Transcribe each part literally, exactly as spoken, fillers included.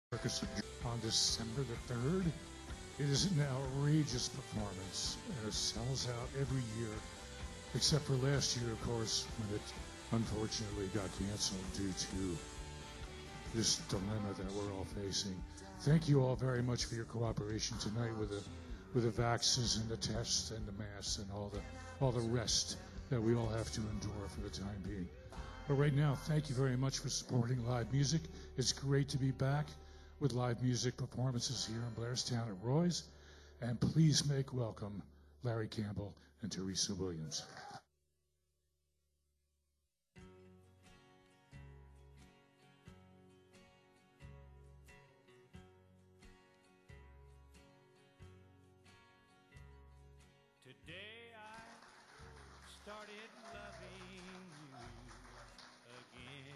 Circus on December the third. It is an outrageous performance, and it sells out every year, except for last year, of course, when it unfortunately got canceled due to this dilemma that we're all facing. Thank you all very much for your cooperation tonight with the with the vaxes and the tests and the masks and all the all the rest that we all have to endure for the time being. But right now, thank you very much for supporting live music. It's great to be back with live music performances here in Blairstown at Roy's. And please make welcome Larry Campbell and Teresa Williams. Today I started loving you again.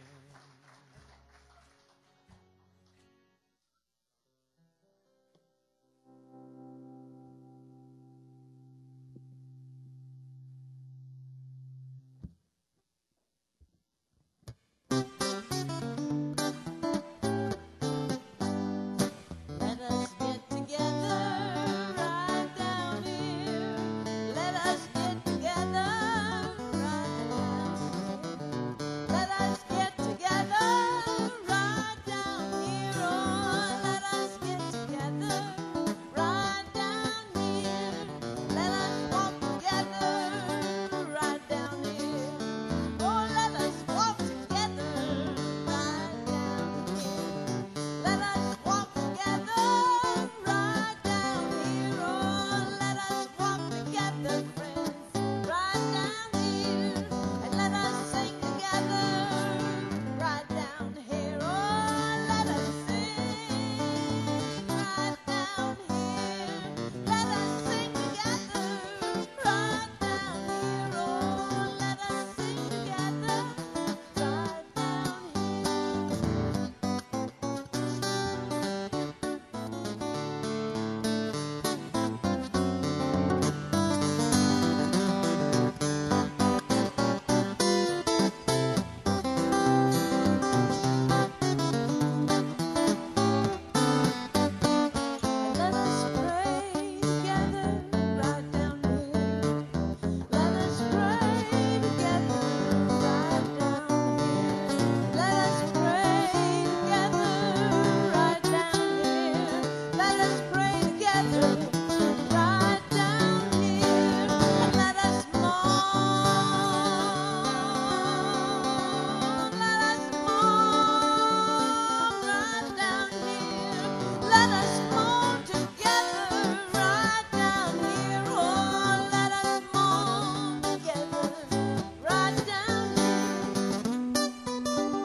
Let us get together right down here. Let us get together right down here. Let us get together right down here. Oh, let us get together right down here. Let us walk together right down here. Oh, let us walk together right down here. Let us walk together right down here. Oh, let us walk together, friends, right down here. And let us sing together right down here. Oh, let us sing right down here. Let us sing together right down here. Oh, let us sing together right And let us pray together right down here. Let us pray together right down here. Let us pray together right down here. Let us pray together right down here. And let us mourn. Let us mourn right down here. Let us mourn together right down here. Oh, let us mourn together right down here.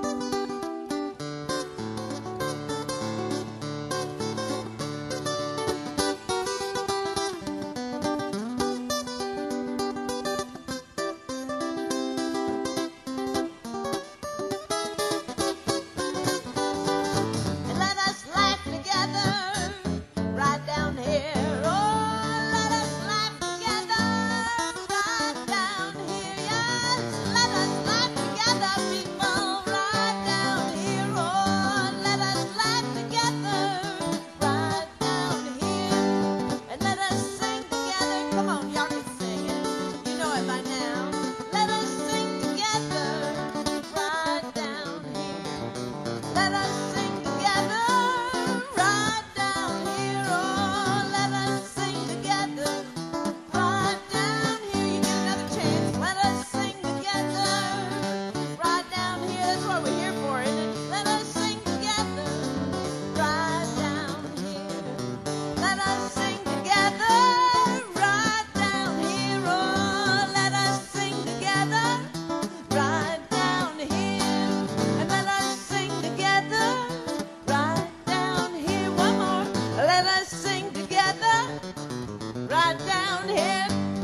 And let us laugh together right down here. Oh, let us laugh together right down here. Yes, let us laugh together, people, right down here. Oh, let us laugh together right down here. And let us sing together. Come on, y'all can sing it. You know it by now. Let us sing together right down here. Let us sing together right down here. Oh, let us sing together right down here. You get another chance. Let us sing together right down here. That's what we're here for, isn't it? Let us sing together right down here. Let us sing together right down here. Oh, let us sing together right down here. And let us sing together right down here. One more. Let us sing together right down here.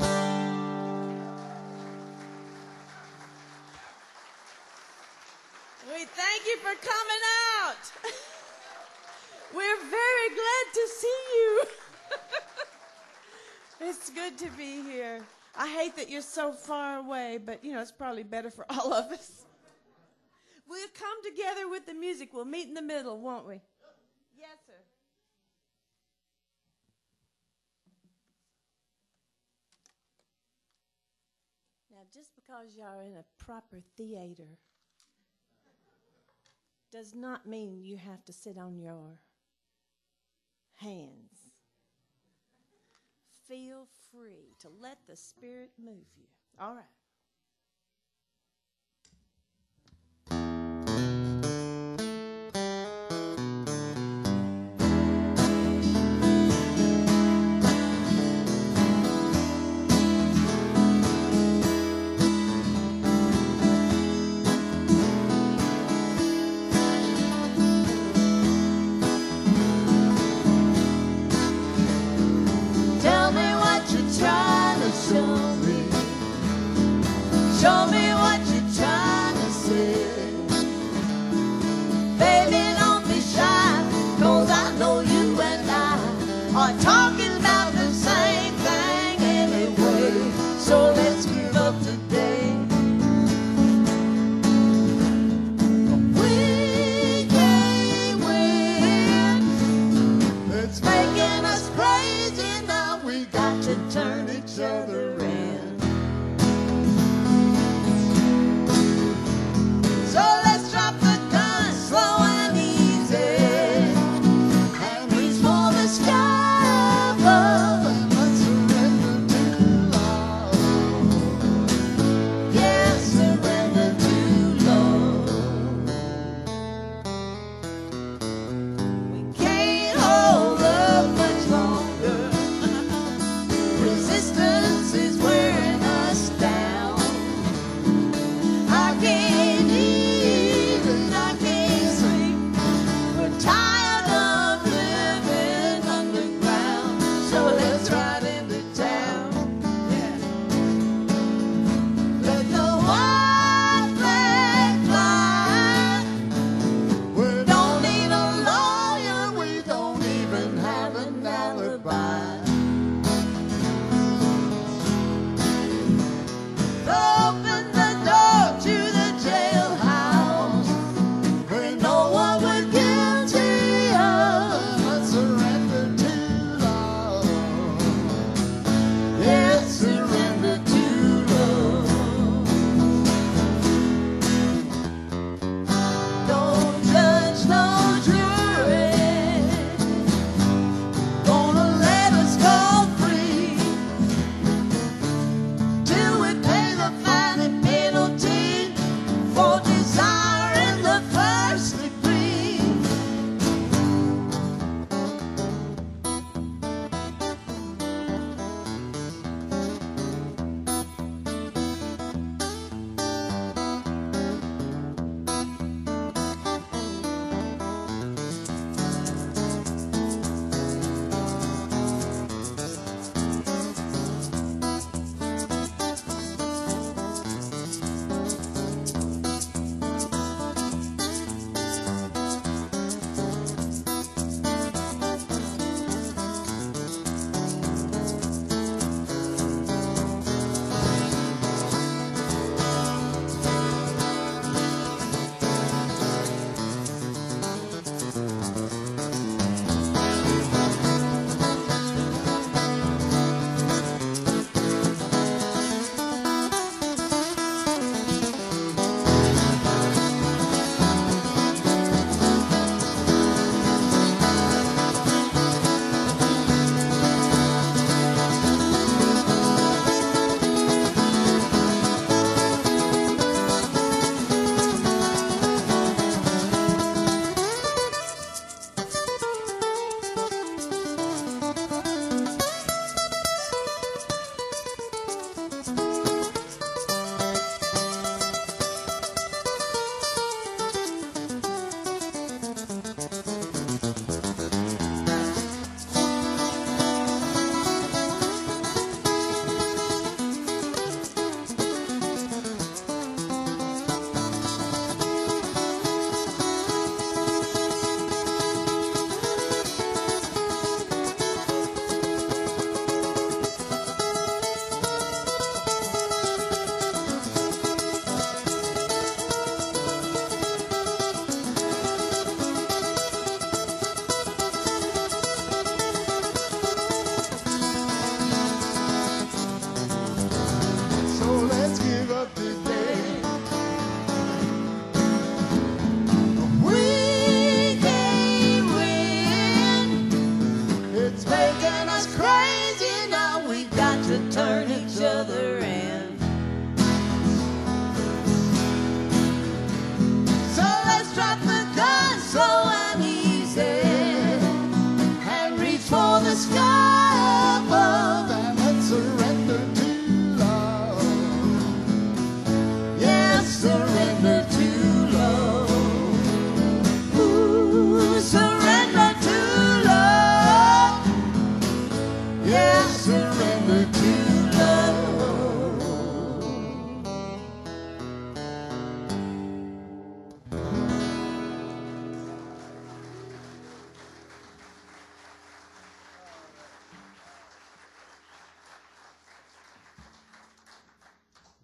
We thank you for coming out. We're very glad to see you. It's good to be here. I hate that you're so far away, but you know, it's probably better for all of us. We'll come together with the music. We'll meet in the middle, won't we? Yeah. just because y'all in a proper theater does not mean you have to sit on your hands. Feel free to let the Spirit move you. All right. Tell me what you're trying to show me. Show me what you're trying to say. Baby, don't be shy, 'cause I know you and I are talking about the same thing anyway. So let's give up today. We can't win. It's making us crazy now. We got to turn each other in. So let's drop the gun slow and easy and reach for the sky.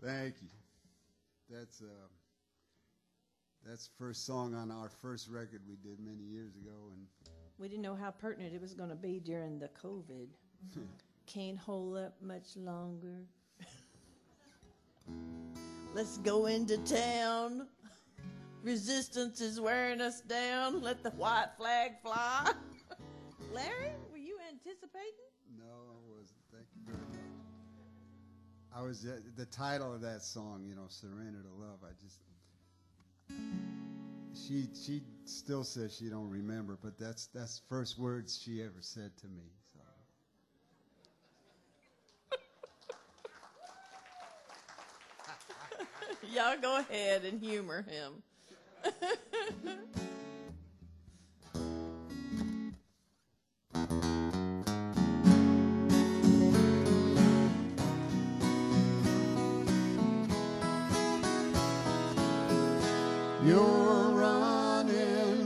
Thank you. That's uh, that's the first song on our first record we did many years ago, and We didn't know how pertinent it was going to be during the COVID. Can't hold up much longer. Let's go into town. Resistance is wearing us down. Let the white flag fly. Larry, were you anticipating? no, I wasn't. Thank you very much. I was uh, the title of that song, you know, "Surrender to Love." I just she she still says she don't remember, but that's that's the first words she ever said to me. So. Y'all go ahead and humor him. You're running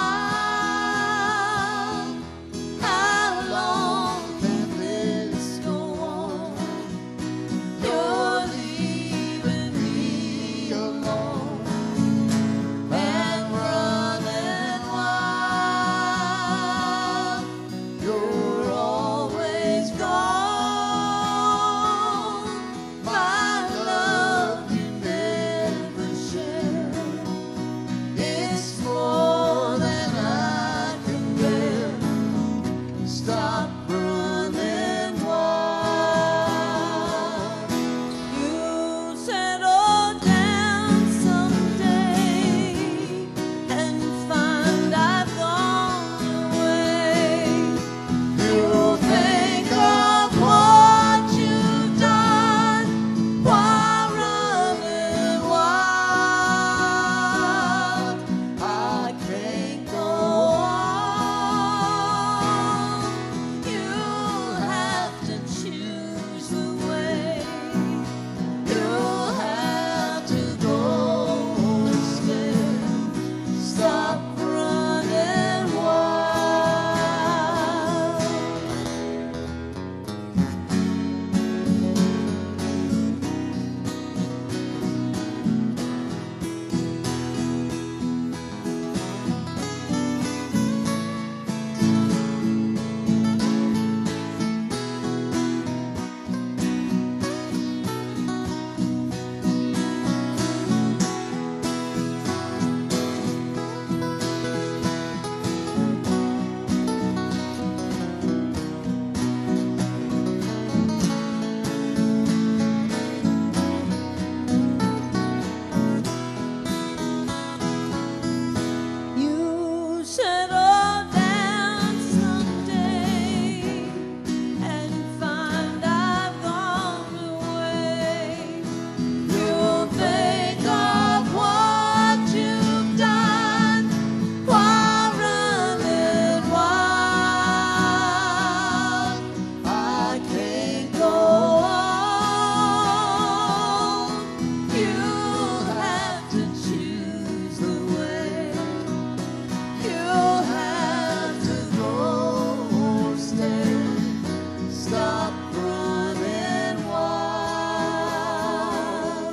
wild. How long can this go on? You're leaving me alone and running wild. You're always gone. My love you never shared. It's more than I can bear. Stop running wild. You settle down someday and find I've gone away. You'll think of what you've done while running wild. I can't go on. You'll have to choose the way. You'll have to go instead. Stop running wild. You settle down someday and find I've gone away. You'll think of what you've done while running wild. I can't go on. You'll have to choose the way. You'll have to go stay. Stop running wild.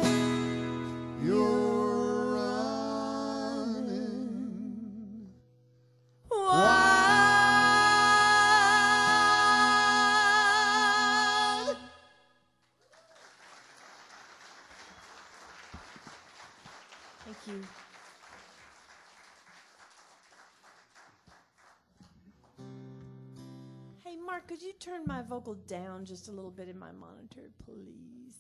You're running wild. Thank you. Hey, Mark, could you turn my vocal down just a little bit in my monitor, please?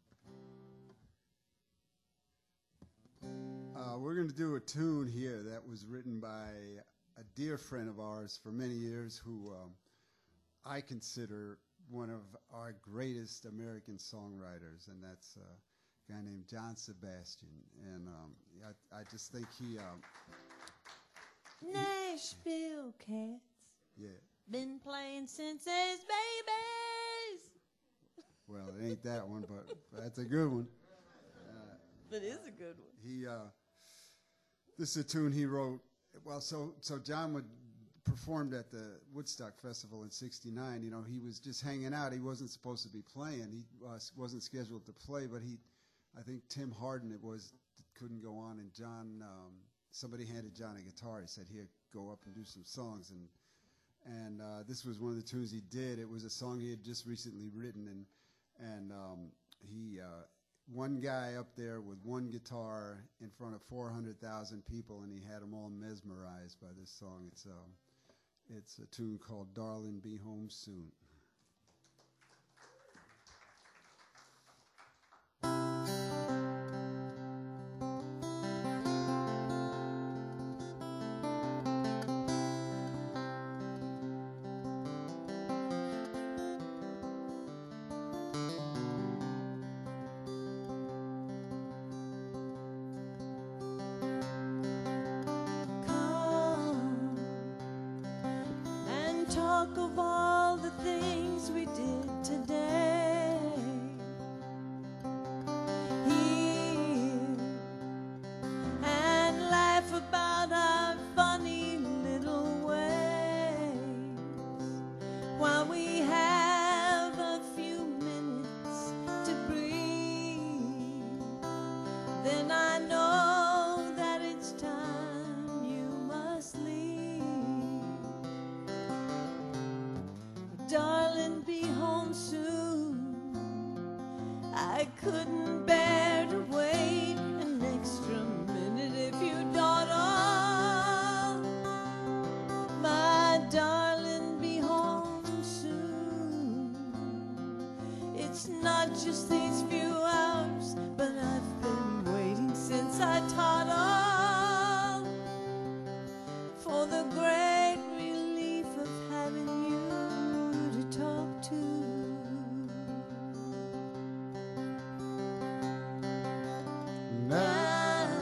Uh, we're going to do a tune here that was written by a dear friend of ours for many years who um, I consider one of our greatest American songwriters, and that's uh, a guy named John Sebastian. And um, I, I just think he, um, Nashville Cats. yeah, Been playing since as babies. well, it ain't that one, but that's a good one. That is a good one. He, uh, this is a tune he wrote. Well, so so John would performed at the Woodstock Festival in sixty-nine. You know, he was just hanging out. He wasn't supposed to be playing. He uh, wasn't scheduled to play, but he I think Tim Hardin it was couldn't go on, and John um, somebody handed John a guitar. He said, "Here, go up and do some songs." And and uh, this was one of the tunes he did. It was a song he had just recently written, and and um, he uh, one guy up there with one guitar in front of four hundred thousand people, and he had them all mesmerized by this song. It's um, it's a tune called "Darling, Be Home Soon." Talk of all the things we did today. Here and laugh about our funny little ways while we have a few minutes to breathe. Then I know that it's time you must leave. Darling, be home soon. I couldn't bear to wait an extra minute if you don't. Oh, my darling, be home soon. It's not just these few hours, but I've been waiting since I taught on for the great relief of having you talk to. Now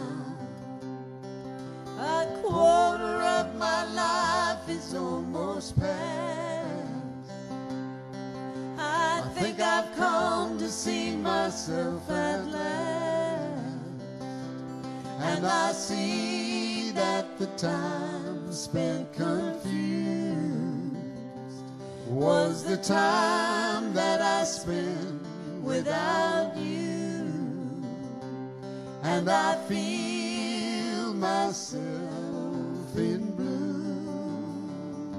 a quarter of my life is almost past. I think I've come to see myself at last, and I see that the time spent confused was the time that I spent without you, and I feel myself in bloom.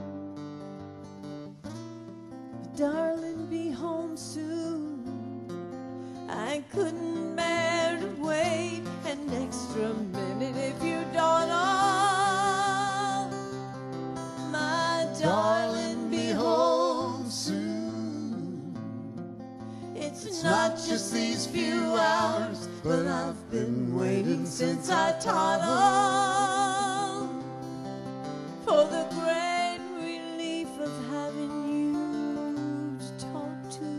Darling, be home soon. I couldn't bear to wait an extra minute if you don't. Oh, my darling, be home soon. It's not just these few hours, but I've been waiting since I taught on for the great relief of having you to talk to.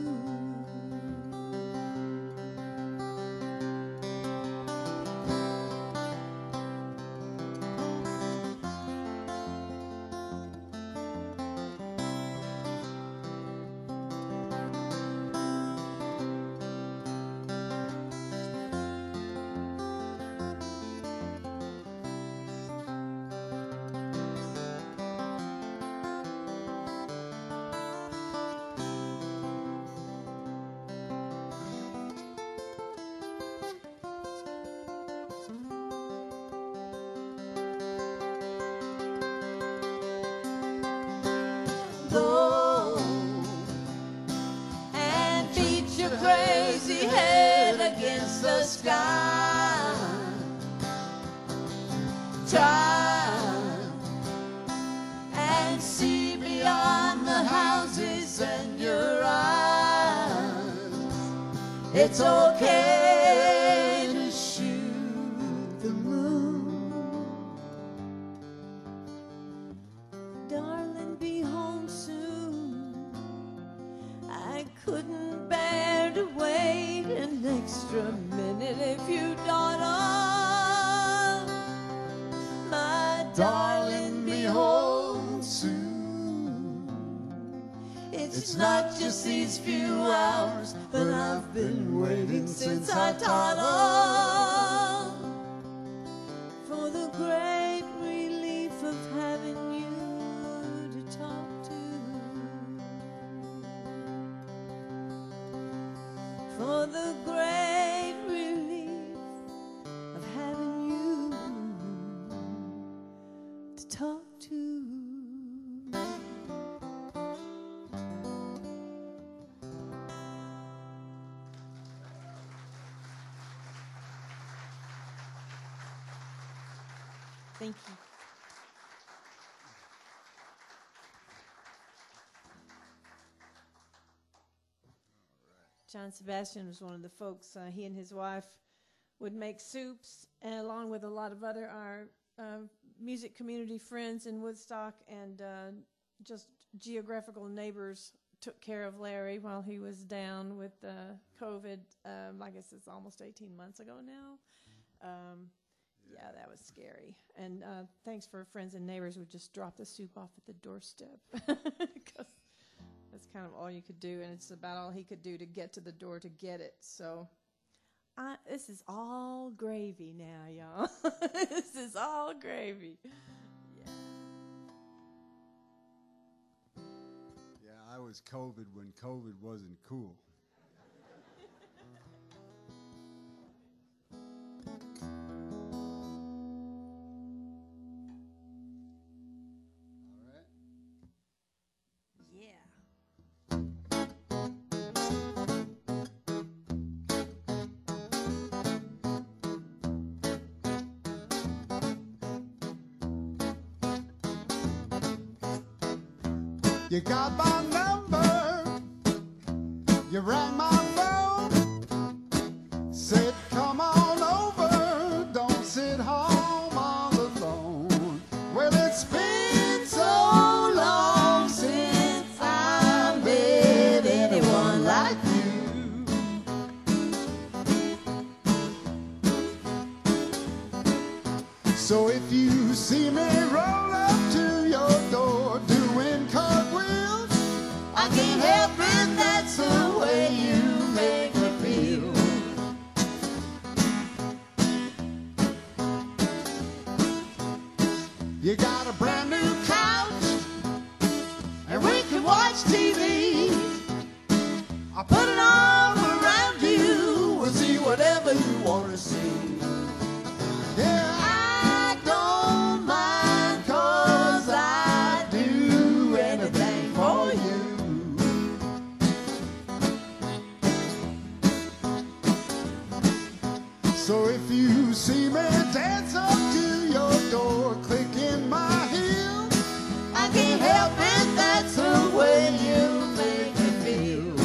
Go and beat your crazy head against the sky. Try and see beyond the houses and your eyes. It's okay to shoot the moon. Darling, be home soon. I couldn't bear to wait an extra minute if you don't. Oh, my darling, be home soon. It's not just these few hours, but I've been waiting since I taught on for the great relief of having you to talk to, for the great relief Thank you. John Sebastian was one of the folks. Uh, he and his wife would make soups, and along with a lot of other our uh, music community friends in Woodstock and uh, just geographical neighbors took care of Larry while he was down with uh, COVID. Um, I guess it's almost eighteen months ago now. Um, yeah, that was scary. And uh, thanks for friends and neighbors who just dropped the soup off at the doorstep. Because that's kind of all you could do, and it's about all he could do to get to the door to get it. So I, this is all gravy now, y'all. This is all gravy. Yeah. Yeah, I was COVID when COVID wasn't cool. All right. Yeah. You got my number, you rang my phone, said come on over, don't sit home all alone. Well, it's been so long since I met anyone like you. So if you see me roll up to your door doing cartwheels, I can't help it, that's the way you make me feel. You got a brand new couch, and we can watch T V. I put an arm around you, we'll see whatever you want to see. Yeah, I don't mind, 'cause I do anything for you. So if you see me dance up to your door, clicking my heels, I can't help it, that's the way you make me feel.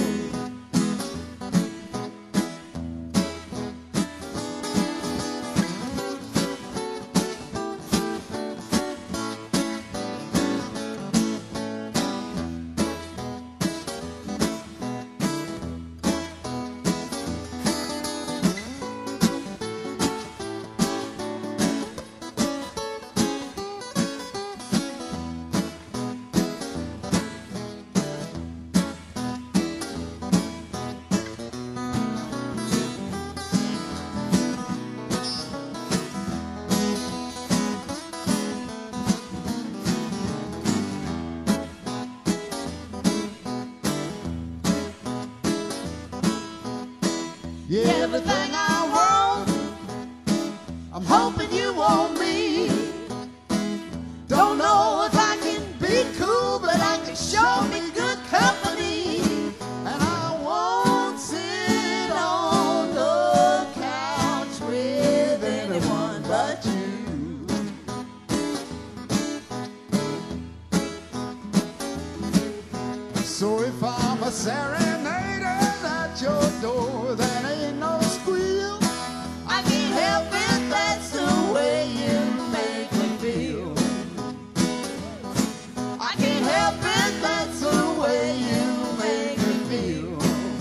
Yeah, everything I want, I'm hoping you want me. Don't know if I can be cool, but I can show me good company. And I won't sit on the couch with anyone but you. So if I'm a serenader at your door, that ain't no squeal. I can't help it, that's the way you make me feel. I can't help it, that's the way you make me feel.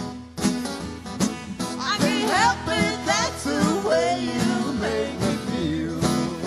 I can't help it, that's the way you make me feel.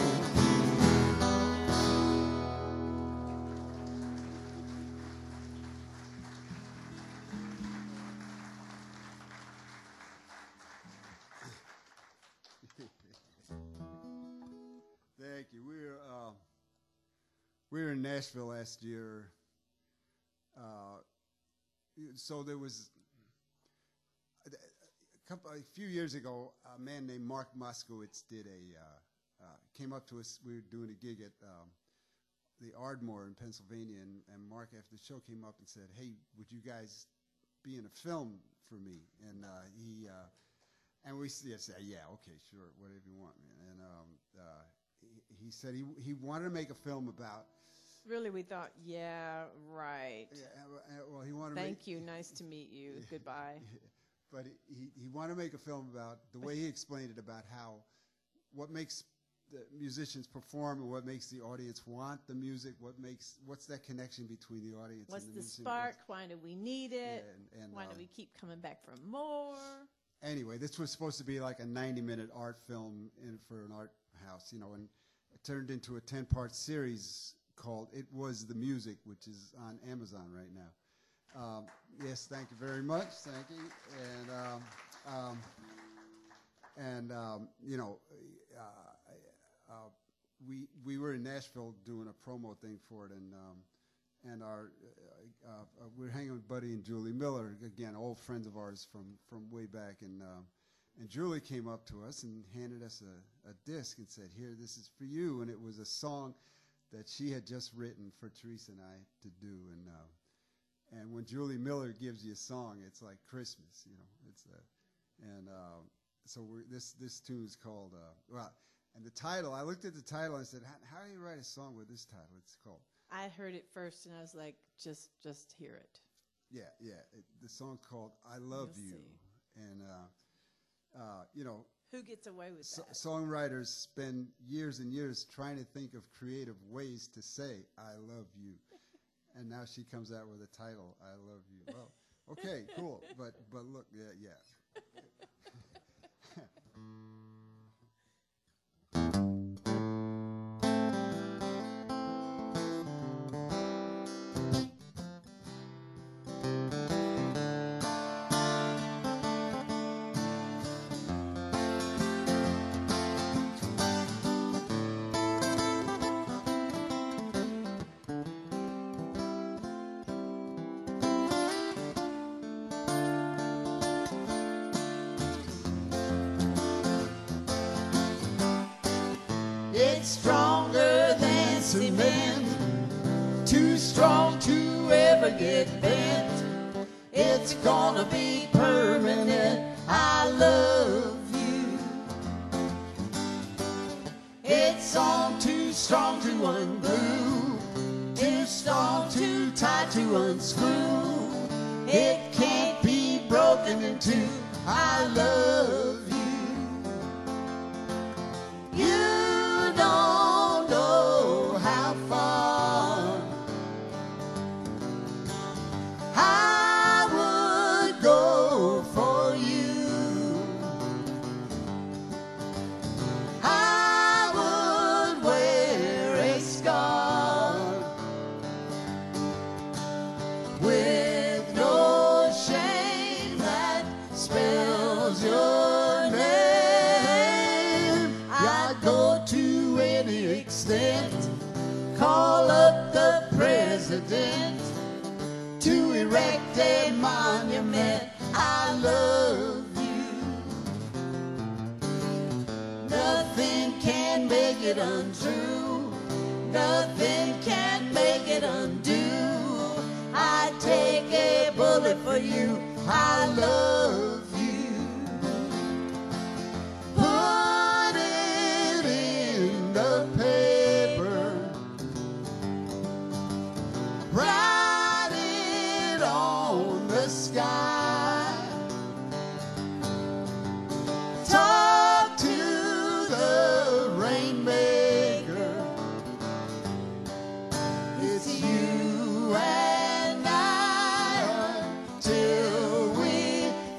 Thank you. We were uh, we were in Nashville last year. Uh, so there was a, couple, a few years ago, a man named Mark Moskowitz did a uh, uh, came up to us. We were doing a gig at um, the Ardmore in Pennsylvania, and, and Mark after the show came up and said, "Hey, would you guys be in a film for me?" And uh, he uh, and we said, "Yeah, okay, sure, whatever you want, man." And um, uh, he said he he wanted to make a film about. Really, we thought, yeah, right. Yeah, uh, well, he wanted. Thank to make, you. Nice to meet you. Goodbye. But he he wanted to make a film about the way he explained it, about how what makes the musicians perform and what makes the audience want the music. What makes what's that connection between the audience What's and the, the musician? spark? Why do we need it? Yeah, and, and, Why um, do we keep coming back for more? Anyway, this was supposed to be like a ninety-minute art film in, for an art house, you know, and it turned into a ten-part series called "It Was the Music," which is on Amazon right now. Um, yes, thank you very much. Thank you. And um, um, and um, you know, uh, uh, we we were in Nashville doing a promo thing for it, and um, and our uh, uh, we're hanging with Buddy and Julie Miller, again, old friends of ours from from way back, and uh, and Julie came up to us and handed us a, a disc and said, "Here, this is for you," and it was a song that she had just written for Teresa and I to do, and uh, and when Julie Miller gives you a song, it's like Christmas, you know. It's a, and uh, so we're, this this tune is called uh, well, and the title. I looked at the title and I said, "How, how do you write a song with this title?" It's called. I heard it first, and I was like, just just hear it. Yeah, yeah. It, the song's called "I Love You'll You," see. and uh, uh, you know. Who gets away with So, that? songwriters spend years and years trying to think of creative ways to say "I love you," and now she comes out with a title "I love you." Well, okay, cool, but but look, yeah, yeah. It's stronger than cement, too strong to ever get bent. It's gonna be permanent. I love you. It's on too strong to undo, too strong, too tight to unscrew. It can't be broken in two. I love you. You don't know how far I would go for you. I would wear a scar with no shame that spells your name. I'd go to any extent, call up the president to erect a monument. I love you. Nothing can make it untrue. Nothing can make it undo. I'd take a bullet for you. I love you. Put it in the paper. Write it on the sky. Talk to the rainmaker. It's you and I until we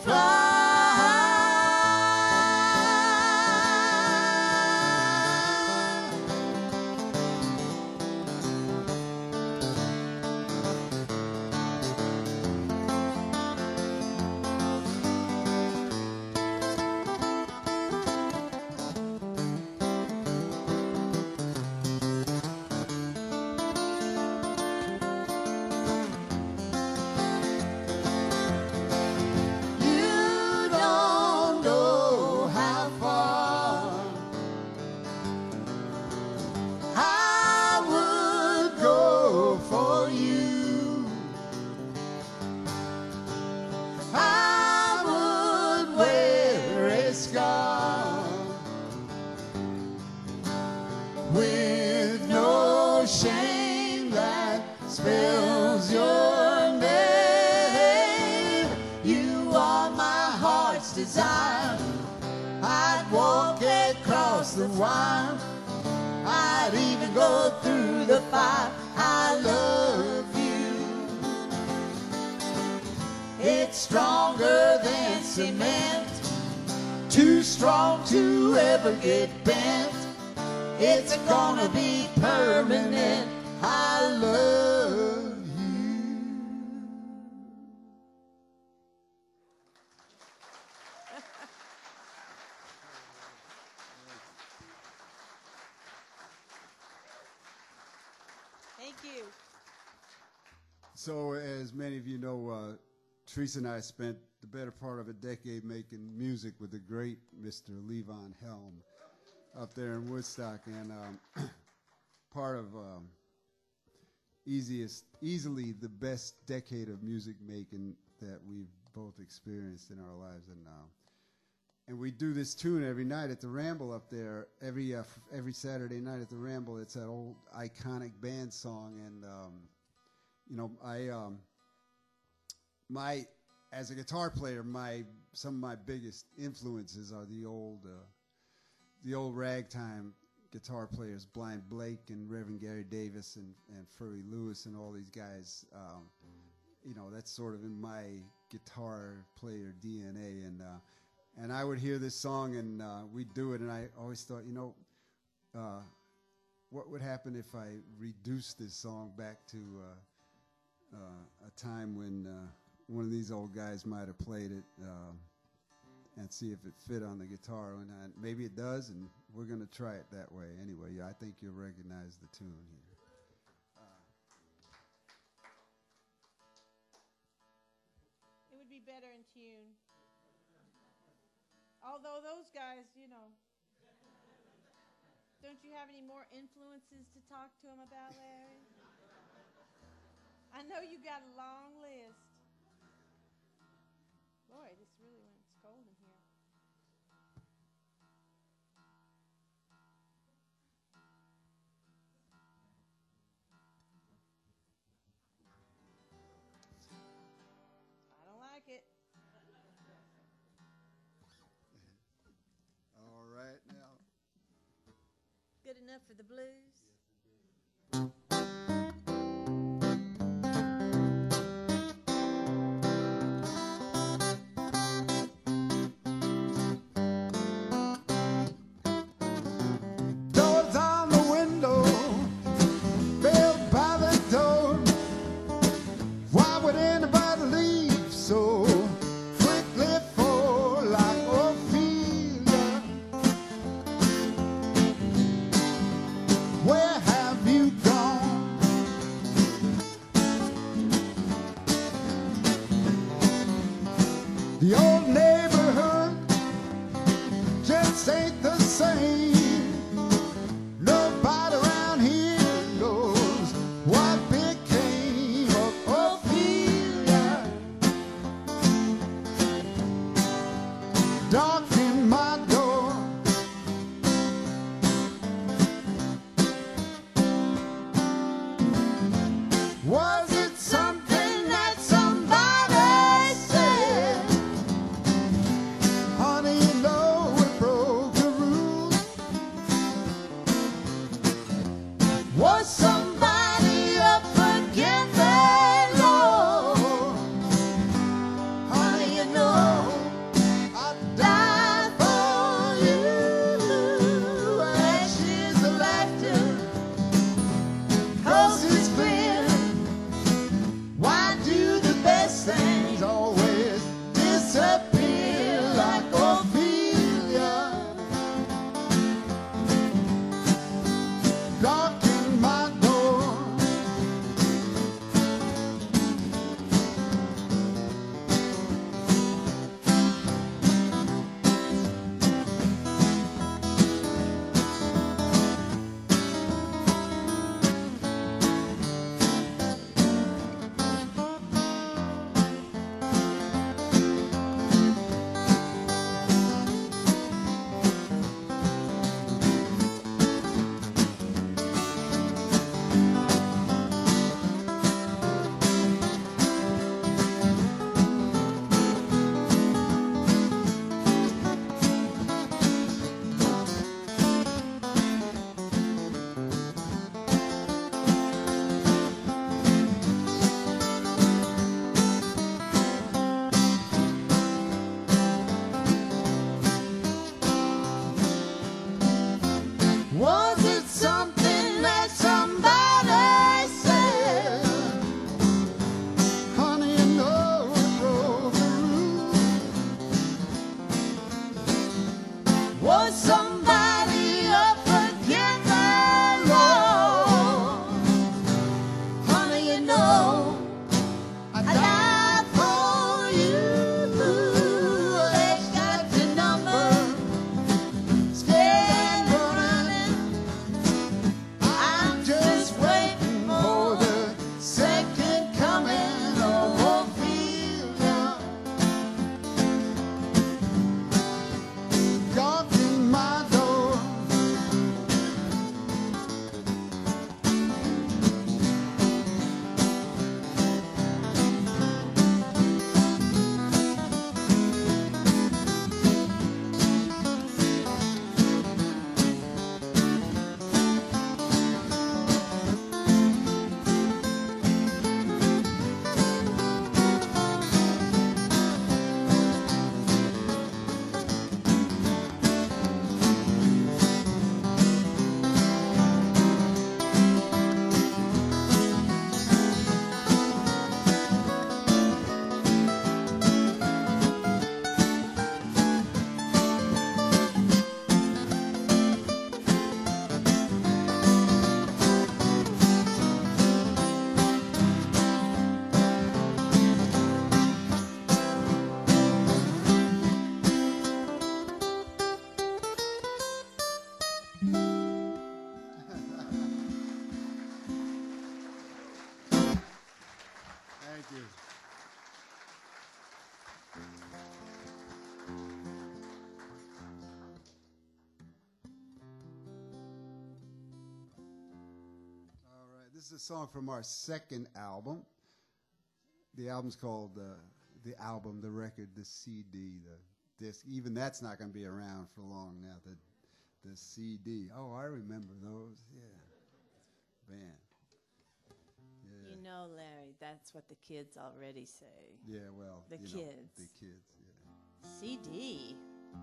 It's stronger than cement, too strong to ever get bent. It's gonna be permanent. I love you. Thank you. So, as many of you know, uh, Teresa and I spent the better part of a decade making music with the great Mister Levon Helm up there in Woodstock, and um, part of um, easiest, easily the best decade of music making that we've both experienced in our lives. And uh, and we do this tune every night at the Ramble up there, every uh, f- every Saturday night at the Ramble. It's that old iconic band song, and um, you know, I um, my as a guitar player, my some of my biggest influences are the old uh, the old ragtime guitar players, Blind Blake and Reverend Gary Davis and, and Furry Lewis and all these guys. Um, you know, that's sort of in my guitar player D N A. And uh, and I would hear this song and uh, we'd do it, and I always thought, you know, uh, what would happen if I reduced this song back to uh, uh, a time when uh, one of these old guys might have played it, uh, and see if it fit on the guitar. And uh, maybe it does, and we're going to try it that way anyway. Yeah, I think you'll recognize the tune here. Uh, It would be better in tune. Although those guys, you know, don't you have any more influences to talk to them about, Larry? I know you got a long list. Boy, this really when it's cold in here. I don't like it. all right now. Good enough for the blues? Doors on the window, bell by the door. Why would anybody leave so quickly for like Ophelia? Where have you gone? The old neighborhood just ain't the same. Nobody around here knows what became of Ophelia. Darken my door. Was it something that somebody said Thank you. All right, this is a song from our second album. The album's called uh, the album, the record, the C D, the disc. Even that's not going to be around for long now. The the C D. Oh, I remember those. Yeah, man. Yeah. You know, Larry, that's what the kids already say. Yeah, well, The you know, kids. the kids. Yeah. C D.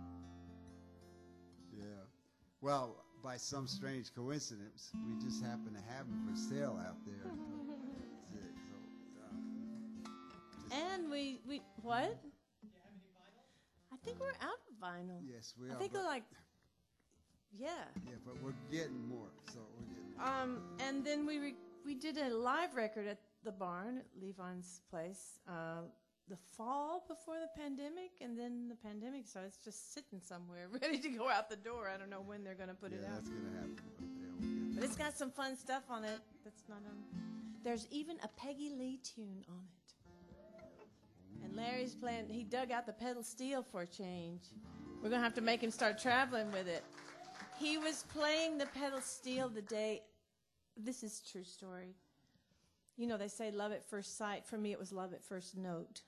Yeah. Well, by some strange coincidence, we just happen to have them for sale out there. That's it. So, um, just- And we, we what? I think we're out of vinyl. yes, we I are. think but, we're like, yeah. yeah, but we're getting more. So we're getting more. Um, and then we re- we did a live record at the barn at Levon's place uh, the fall before the pandemic, and then the pandemic, so it's just sitting somewhere ready to go out the door. I don't know when they're going to put yeah, it out. that's going to happen. But, yeah, we'll get But it's got some fun stuff on it that's not on. There's even a Peggy Lee tune on it. And Larry's playing, he dug out the pedal steel for a change. We're going to have to make him start traveling with it. He was playing the pedal steel the day, this is true story. You know, they say love at first sight. For me, it was love at first note.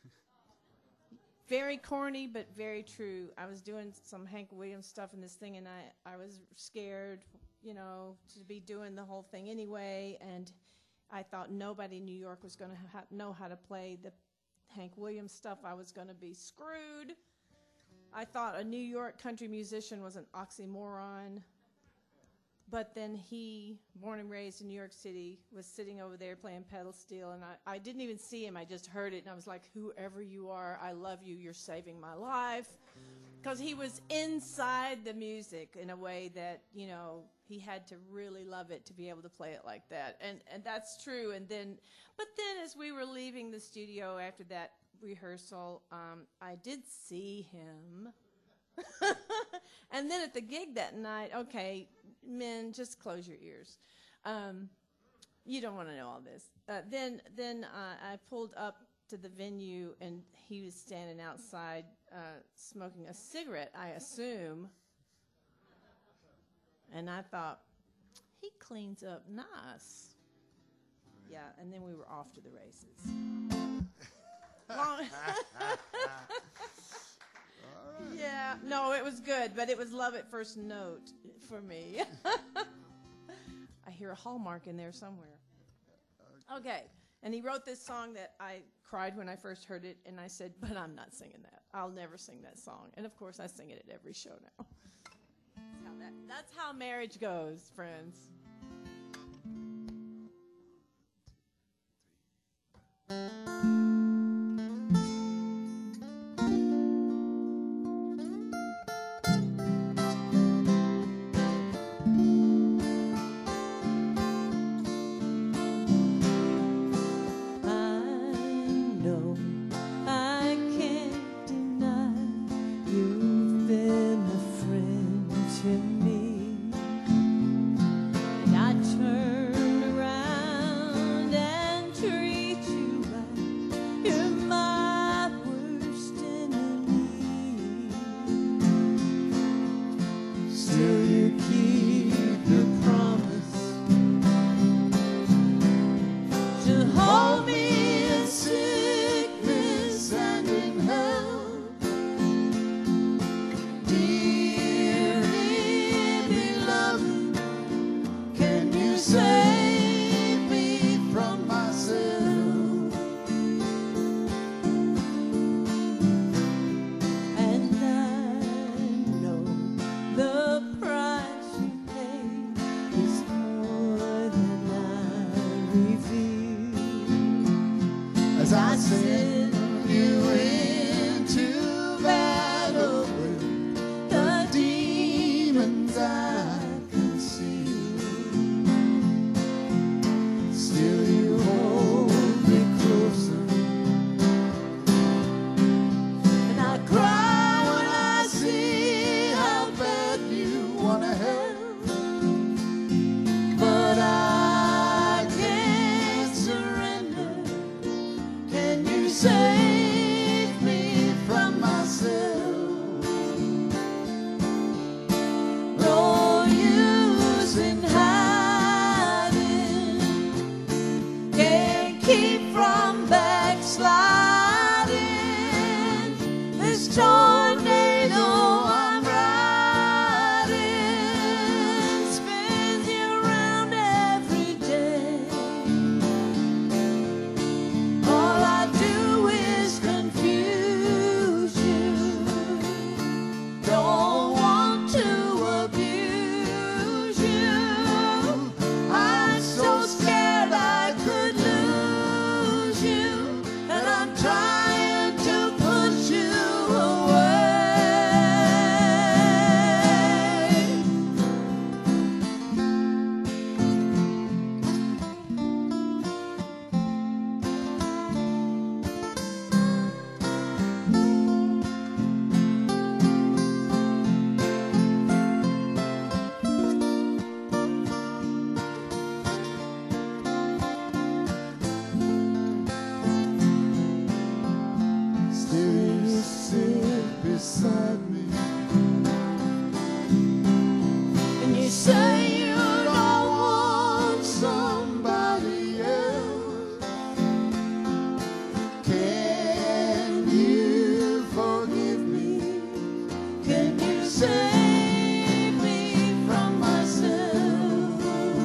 Very corny, but very true. I was doing some Hank Williams stuff in this thing, and I, I was scared, you know, to be doing the whole thing anyway. And I thought nobody in New York was going to ha- know how to play the Hank Williams stuff. I was going to be screwed. I thought a New York country musician was an oxymoron. But then he, born and raised in New York City, was sitting over there playing pedal steel, and I, I didn't even see him. I just heard it, and I was like, whoever you are, I love you. You're saving my life. Because he was inside the music in a way that, you know, he had to really love it to be able to play it like that. And and that's true. And then, but then as we were leaving the studio after that rehearsal, um, I did see him. And then at the gig that night, okay, men, just close your ears. Um, you don't want to know all this. Uh, then then uh, I pulled up to the venue, and he was standing outside uh, smoking a cigarette, I assume. And I thought, he cleans up nice. Yeah, and then we were off to the races. Long- Yeah, no, it was good, but it was love at first note for me. I hear a hallmark in there somewhere. Okay, and he wrote this song that I cried when I first heard it, and I said, but I'm not singing that. I'll never sing that song. And of course, I sing it at every show now. That's how, that, that's how marriage goes, friends. save me from myself? No use in hiding, can't keep from backsliding. This tornado I'm riding spins you around every day. All I do is confuse you. Don't want to abuse you. I'm so scared I could lose you, and I'm trying to push you away. Still you sit beside me, and you say you don't want somebody else. Can you forgive me? Can you save me from myself?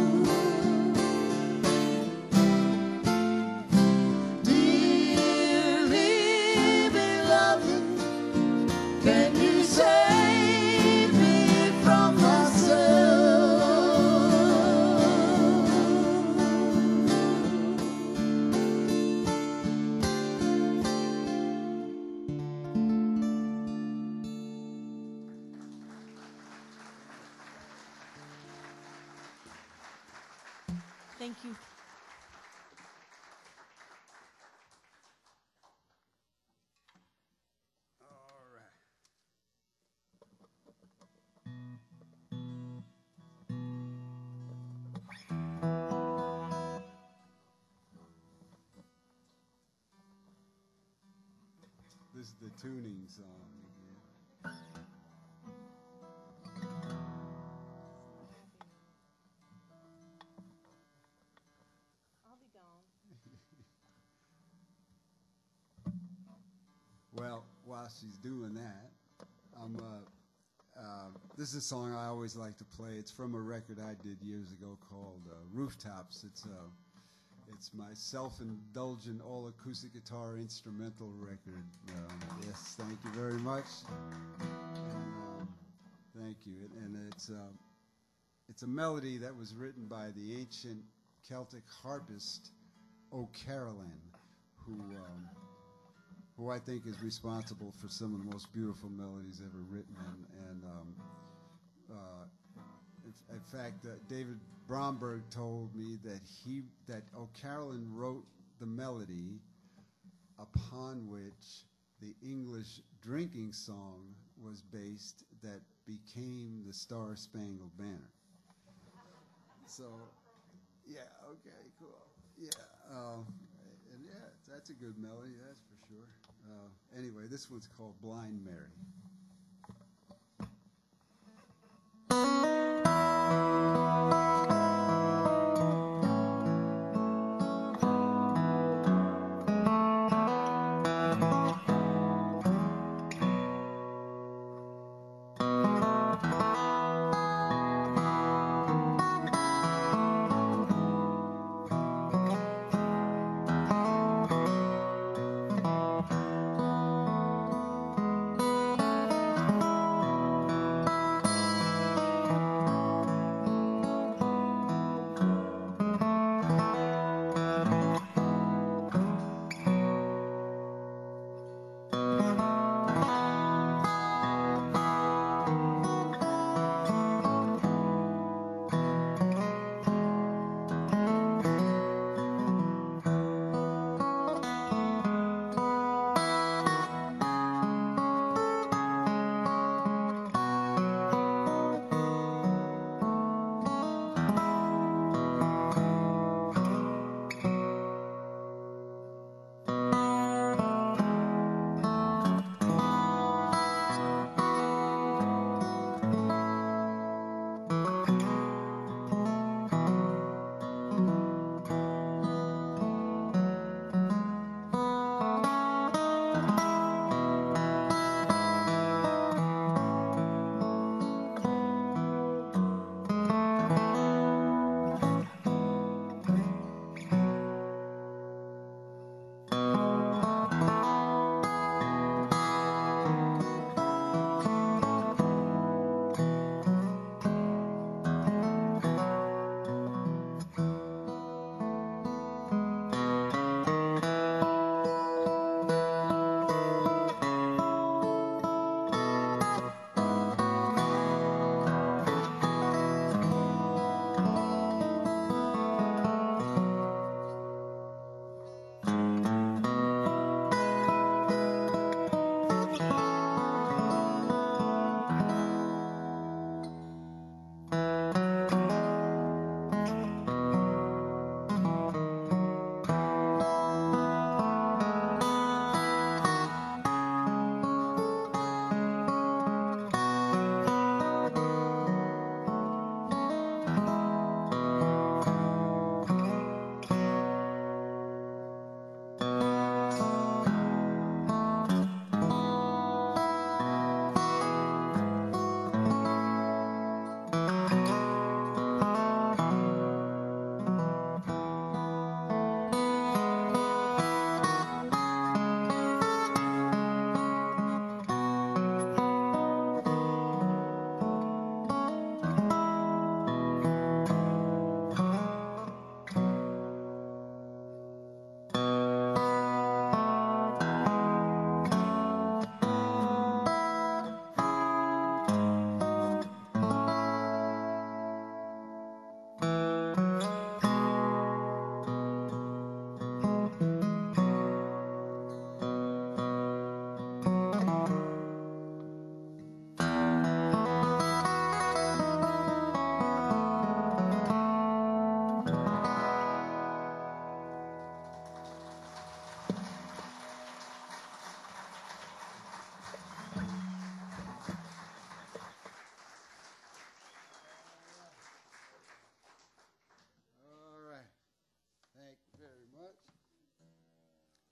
Dearly beloved, can you save me from myself? Thank you. All right. This is the tuning song again. I'll be gone. Well, while she's doing that, I'm, uh, uh, this is a song I always like to play. It's from a record I did years ago called uh, Rooftops. It's, uh, it's my self-indulgent all-acoustic guitar instrumental record. Um, yes, thank you very much. And, um, thank you. And it's, uh, it's a melody that was written by the ancient Celtic harpist O'Carolan, who... Um, who I think is responsible for some of the most beautiful melodies ever written. And, and um, uh, in, in fact, uh, David Bromberg told me that he that O'Carolan wrote the melody upon which the English drinking song was based that became the Star Spangled Banner. So, yeah, okay, cool. Yeah, um, and yeah, that's a good melody, that's for sure. Uh, anyway, this one's called Blind Mary.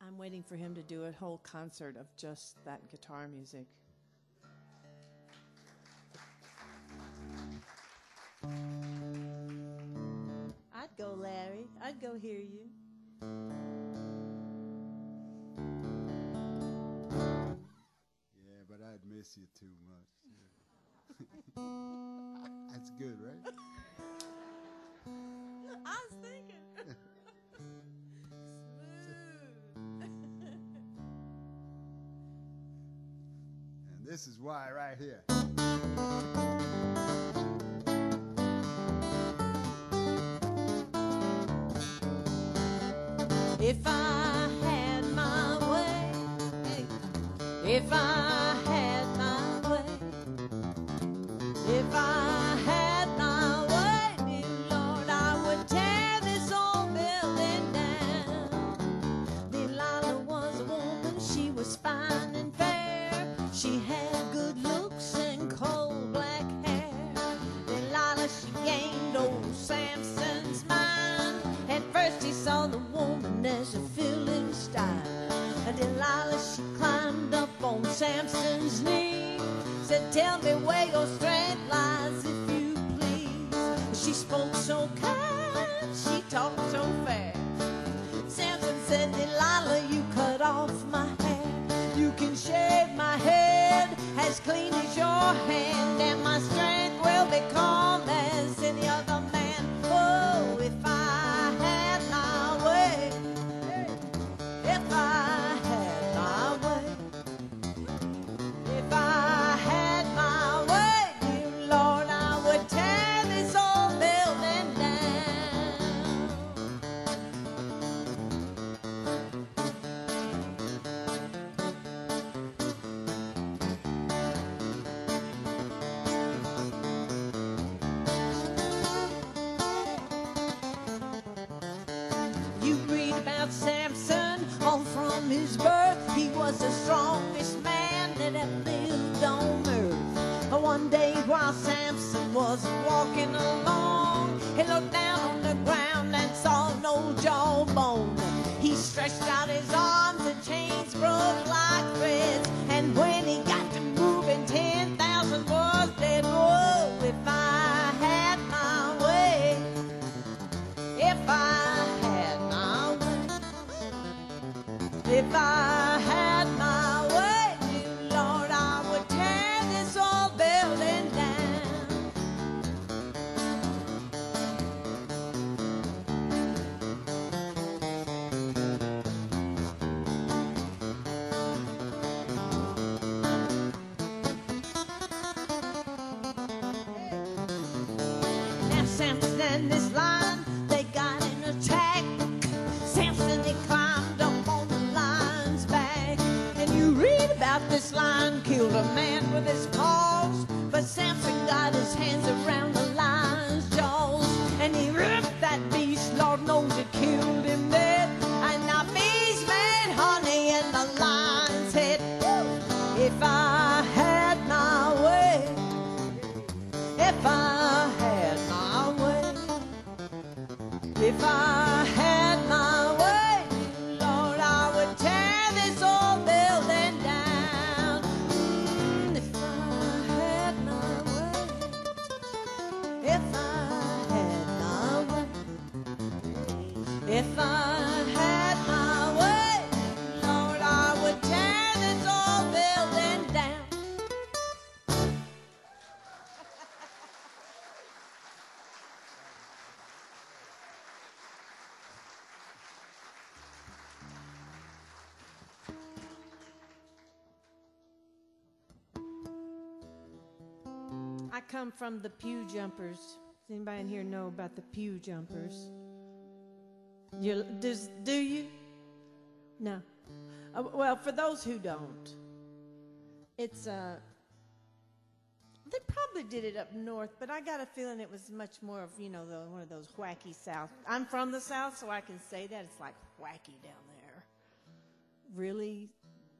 I'm waiting for him to do a whole concert of just that guitar music. I'd go, Larry. I'd go hear you. Yeah, but I'd miss you too much. That's good, right? I was thinking. And this is why right here. If I had my way, if I had my way, if I had my way, dear Lord, I would tear this old building down. Delilah was a woman, she was fine and fair. She had good looks and coal black hair. Delilah, she gained old Samson's mind. At first he saw the woman as a Philistine. Delilah, she climbed up on Samson's knee. Said, tell me where your strength lies, if you please. She spoke so kind, she talked so fast. Samson said, Delilah, you cut off my hair. You can shave my head as clean as your hand, and my strength will become as any other man. Oh, if I had my way, if I had my way, if I had my way, dear Lord, I would tear this old building down. You read about Samson all from his birth. He was the strongest man that ever lived on earth. One day while Samson was walking along, he looked down on the ground and saw an old jawbone. He stretched out his arms, the chains broke like threads, and when he got to moving, ten thousand was dead. Whoa, if I had my way, if I had my way, if I had my way, dear Lord, I would tear this old building down. Now Samson and this lion, they got in attack. Samson, he climbed up on the lion's back. And you read about this lion killed a man with his paws, but Samson got his hands around the lion's jaws, and he ripped that beast, Lord knows it killed him dead. And now bees made honey in the lion's head. Woo! If I had my way, if I had my way, if I had my way, Lord, I would tear this old building down. Mm, if I had my way, if I had my way, if I had my way, Lord, I would tear this old building down. I come from the Pew Jumpers. Does anybody in here know about the Pew Jumpers? You, does, do you? No. Uh, well, for those who don't, it's uh, they probably did it up north, but I got a feeling it was much more of, you know, the, one of those wacky South. I'm from the South, so I can say that. It's like wacky down there. Really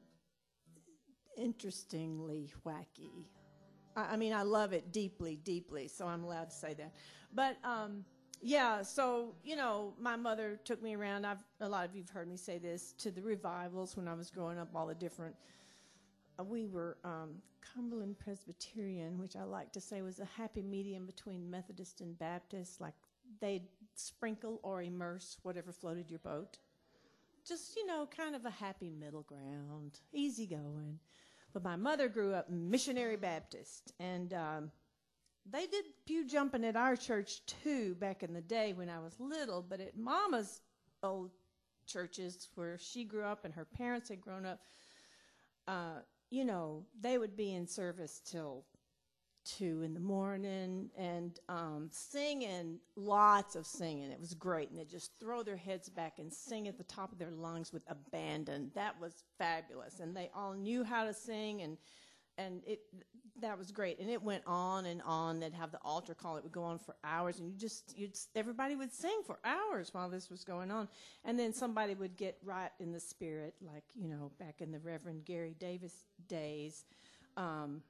interestingly wacky. I, I mean, I love it deeply, deeply, so I'm allowed to say that. But um, yeah, so, you know, my mother took me around. I've, a lot of you have heard me say this, to the revivals when I was growing up, all the different, uh, we were um, Cumberland Presbyterian, which I like to say was a happy medium between Methodist and Baptist, like they'd sprinkle or immerse whatever floated your boat. Just, you know, kind of a happy middle ground, easy going. But my mother grew up missionary Baptist, and um, they did pew jumping at our church too back in the day when I was little, but at Mama's old churches where she grew up and her parents had grown up, uh, you know, they would be in service till two in the morning and um, singing, lots of singing. It was great, and they'd just throw their heads back and sing at the top of their lungs with abandon. That was fabulous, and they all knew how to sing, and and it that was great. And it went on and on. They'd have the altar call. It would go on for hours, and you just you'd everybody would sing for hours while this was going on. And then somebody would get right in the spirit, like, you know, back in the Reverend Gary Davis days. Um,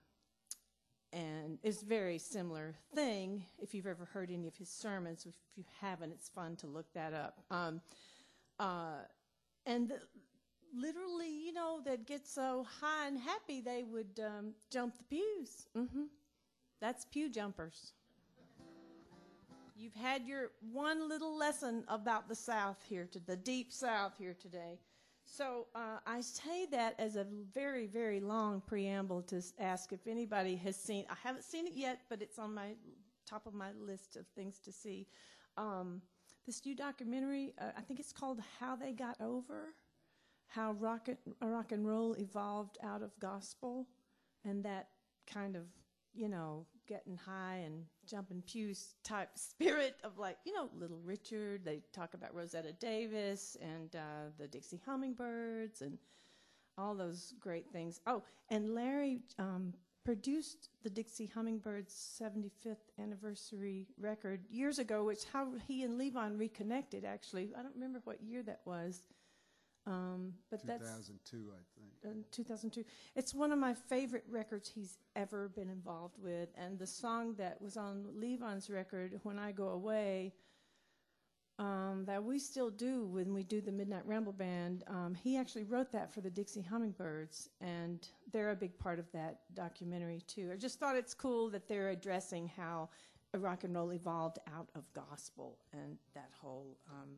And it's a very similar thing. If you've ever heard any of his sermons, if you haven't, it's fun to look that up. Um, uh, and the, literally, you know, they'd get so high and happy they would um, jump the pews. Mm-hmm. That's pew jumpers. You've had your one little lesson about the South here, to the deep South here today. So uh, I say that as a very, very long preamble to s- ask if anybody has seen, I haven't seen it yet, but it's on my top of my list of things to see. Um, this new documentary, uh, I think it's called How They Got Over, how rock and, rock and roll evolved out of gospel, and that kind of, you know, getting high and jumping pews type spirit of, like, you know, Little Richard. They talk about Rosetta Davis and uh, the Dixie Hummingbirds and all those great things. Oh, and Larry um, produced the Dixie Hummingbirds seventy-fifth anniversary record years ago, which how he and Levon reconnected, actually. I don't remember what year that was. Um, but that's two thousand two, I think. uh, two thousand two. It's one of my favorite records he's ever been involved with. And the song that was on Levon's record, When I Go Away, um, that we still do when we do the Midnight Ramble Band, um, he actually wrote that for the Dixie Hummingbirds. And they're a big part of that documentary, too. I just thought it's cool that they're addressing how rock and roll evolved out of gospel and that whole um,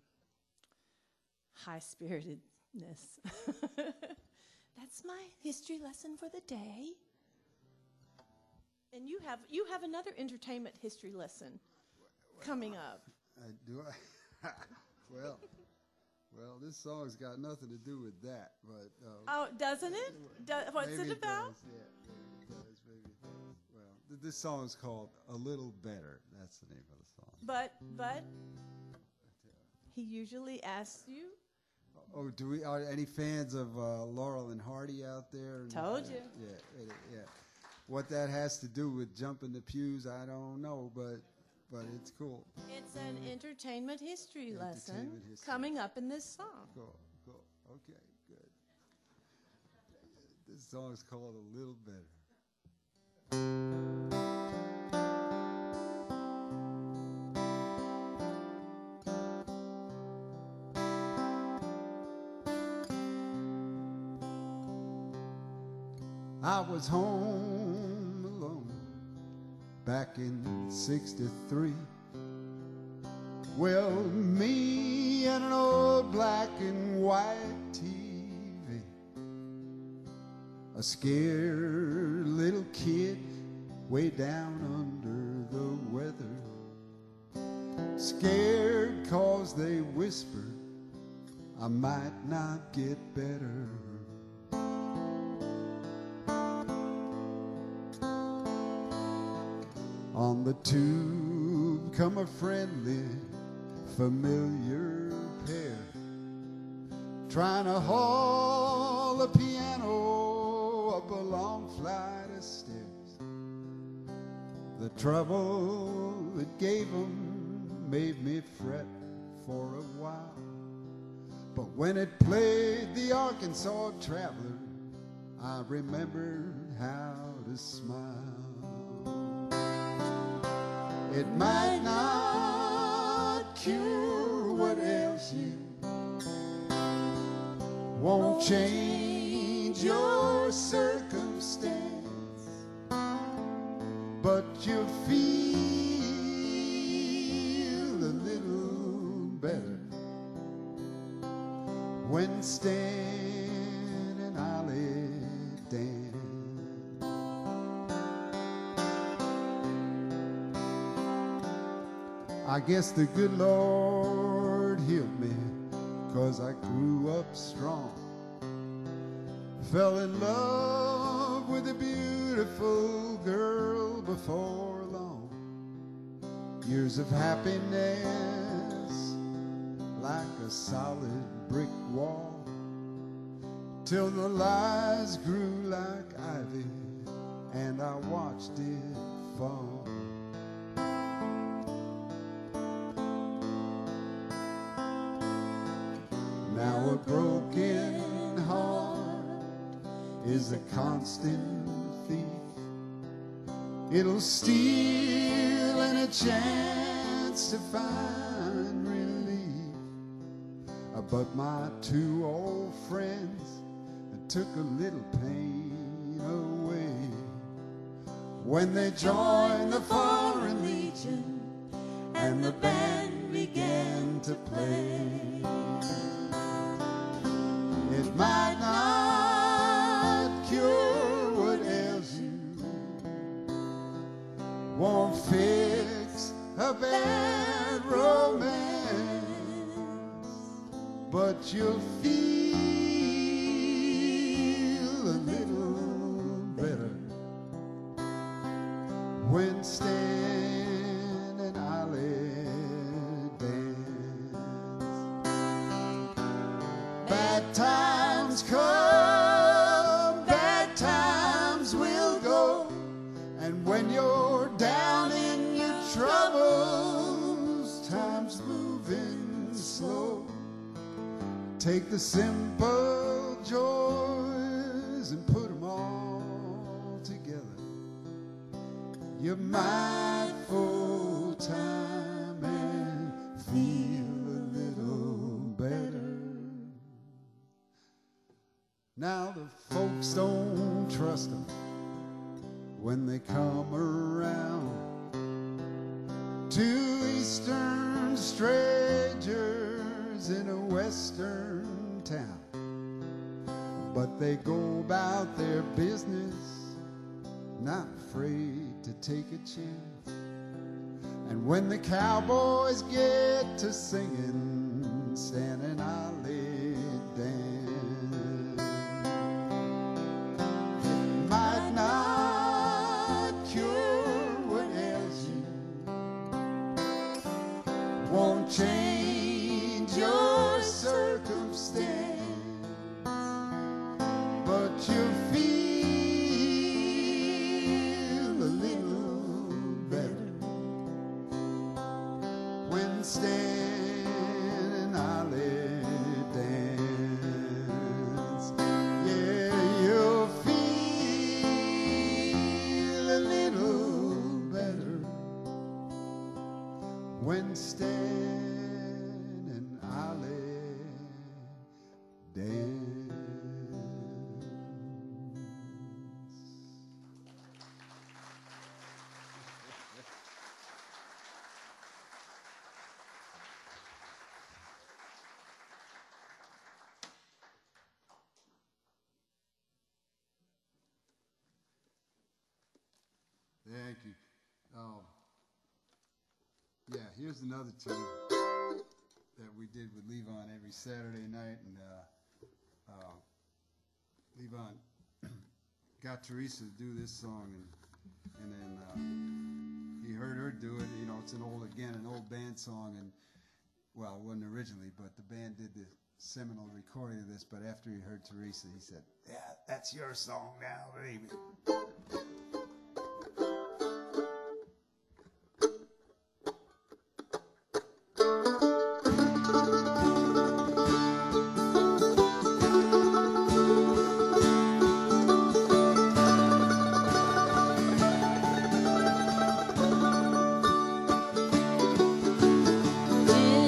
high-spirited That's my history lesson for the day. And you have you have another entertainment history lesson coming up. I do I? well, well, this song's got nothing to do with that, but uh, Oh, doesn't it? Do, what's maybe it about? Does. Yeah, maybe it does. Maybe it does. Well, th- this song is called "A Little Better." That's the name of the song. But but he usually asks you. Oh, do we? Are any fans of uh, Laurel and Hardy out there? Told you. Yeah, it, yeah. What that has to do with jumping the pews, I don't know, but but it's cool. It's an entertainment history lesson Entertainment history. coming up in this song. Cool, cool. Okay, good. This song is called "A Little Better." I was home alone back in sixty-three. Well, me and an old black and white T V. A scared little kid way down under the weather. Scared 'cause they whispered I might not get better. On the tube come a friendly, familiar pair, trying to haul a piano up a long flight of stairs. The trouble it gave 'em made me fret for a while, but when it played the Arkansas Traveler, I remembered how to smile. It might not cure what ails you, won't change your circumstance, but you'll feel a little better when Stan and Ollie dance. I guess the good Lord healed me, 'cause I grew up strong. Fell in love with a beautiful girl before long. Years of happiness like a solid brick wall, till the lies grew like ivy and I watched it fall. Now a broken heart is a constant thief. It'll steal in a chance to find relief. Uh, But my two old friends took a little pain away when they joined the Foreign Legion and the band began to play. It might not cure what ails you, won't fix a bad romance, but you'll feel a little better when Stan and Ollie dance. Bad times come, bad times will go, and when you're down in your troubles, time's moving slow. Take the simple joys and put them all together. You might full time and feel a little better. Now the folks don't trust them when they come around. Two Eastern strangers in a Western town, but they go about their business, not afraid to take a chance. And when the cowboys get to singing, Stan and Ollie dance. It might not cure what ails you, won't change your circumstance, but you'll feel a little better when Stan and Ollie dance. Yeah, you'll feel a little better when Stan and Ollie dance. Thank you. Um, yeah, here's another tune that we did with Levon every Saturday night, and uh, uh, Levon got Teresa to do this song, and and then uh, he heard her do it. You know, it's an old, again, an old band song, and well, it wasn't originally, but the band did the seminal recording of this. But after he heard Teresa, he said, "Yeah, that's your song now, baby." Did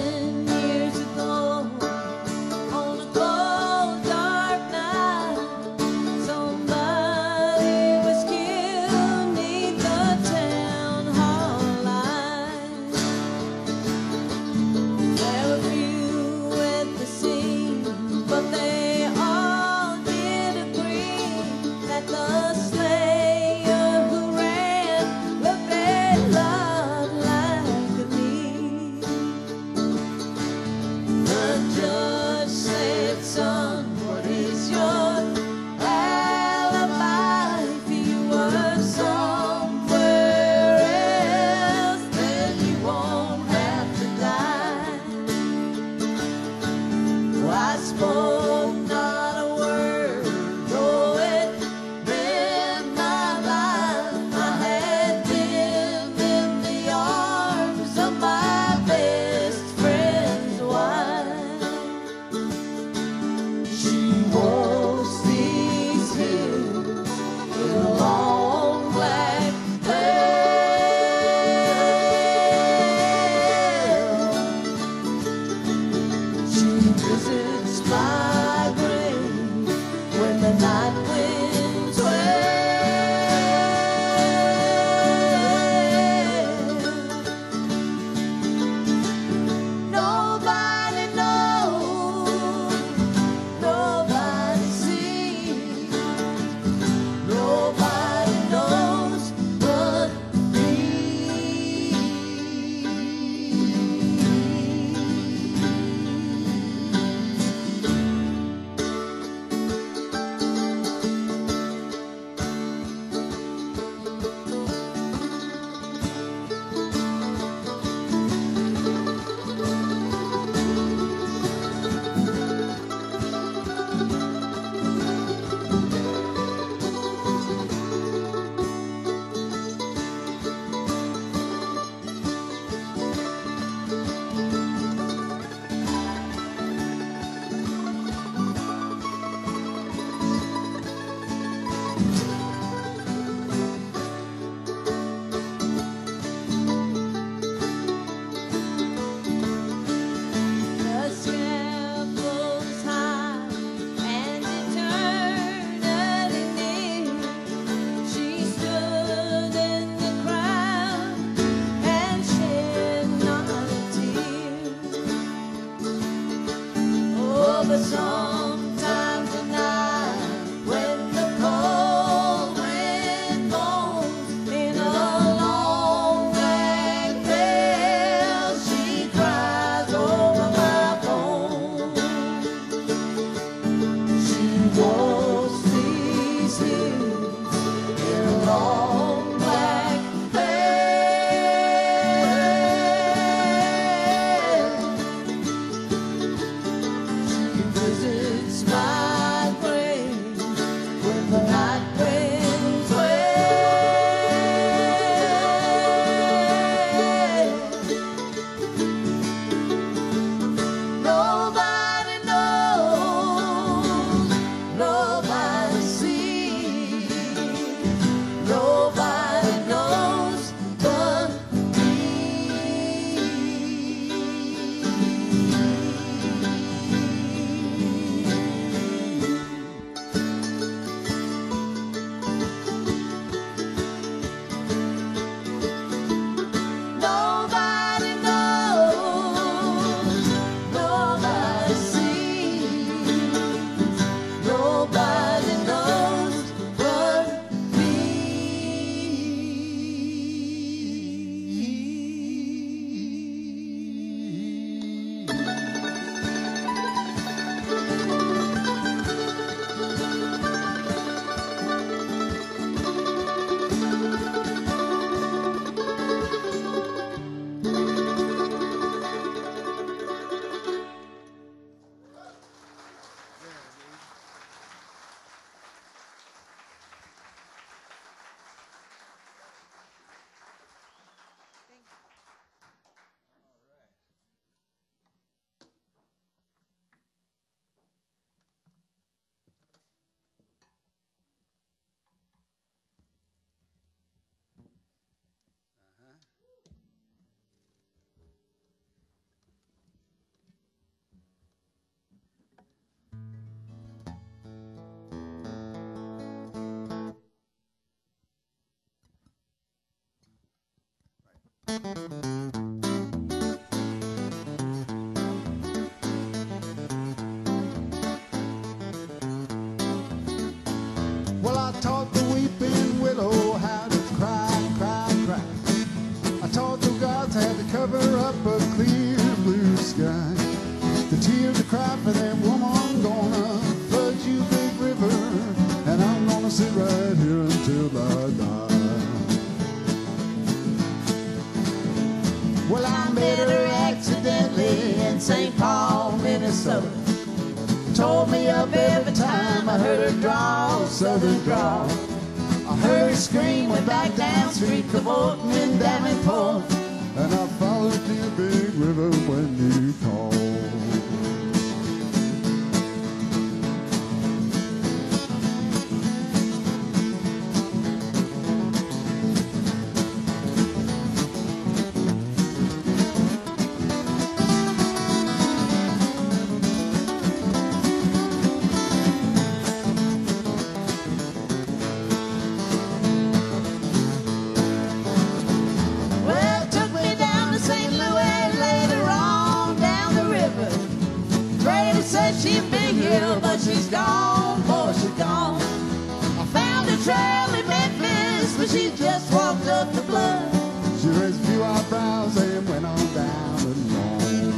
Well, I taught the weeping willow how to cry, cry, cry. I taught the gods how to cover up a clear blue sky. The tears to cry for that woman gonna flood you, big river, and I'm gonna sit right here until I die. Well, I met her accidentally in Saint Paul, Minnesota. Told me up every time I heard her drawl, southern drawl. I heard her scream, went back down street, cavorting in Davenport, and I followed the big river when you called. Well, took me down to Saint Louis later on down the river. Brady said she'd be here, but she's gone, boy, she's gone. I found a trail in Memphis, but she just walked up the blood. She raised a few eyebrows and went on down alone.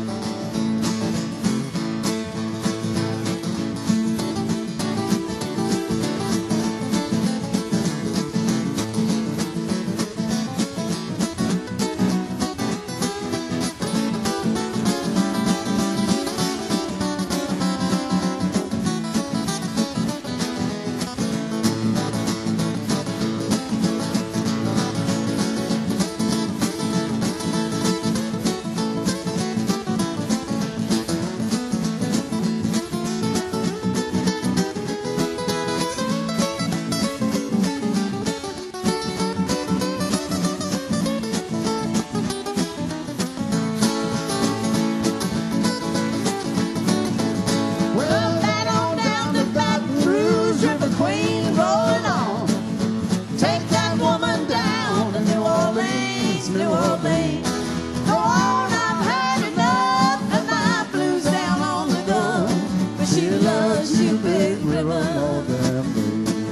Well, that on down to Baton Rouge, River Queen rolling on. Take that woman down to New Orleans, New Orleans. Go on, I've had enough of my blues down on the gun. But she loves you, big river, all damn day.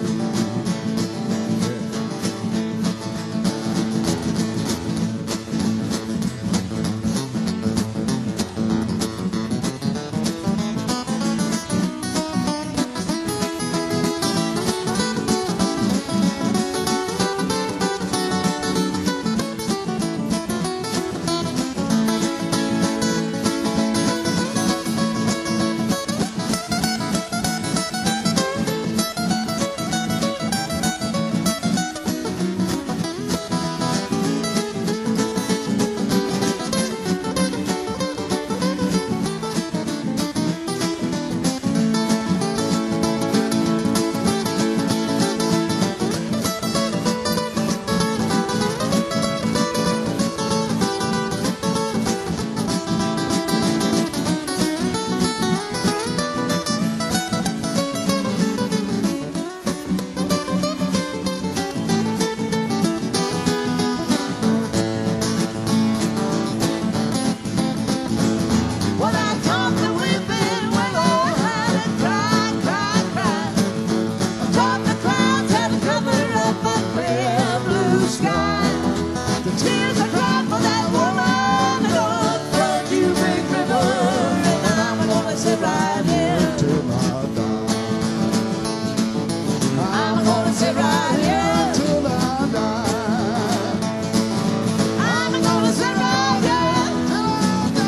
Well, I taught the weeping willow how to cry, cry, cry. I taught the clouds how to cover up a clear blue sky. The tears I cried for that woman are gonna flood you, big river, and I'm gonna sit right here till I die. I'm gonna sit right here till I die. I'm gonna sit right here till I die.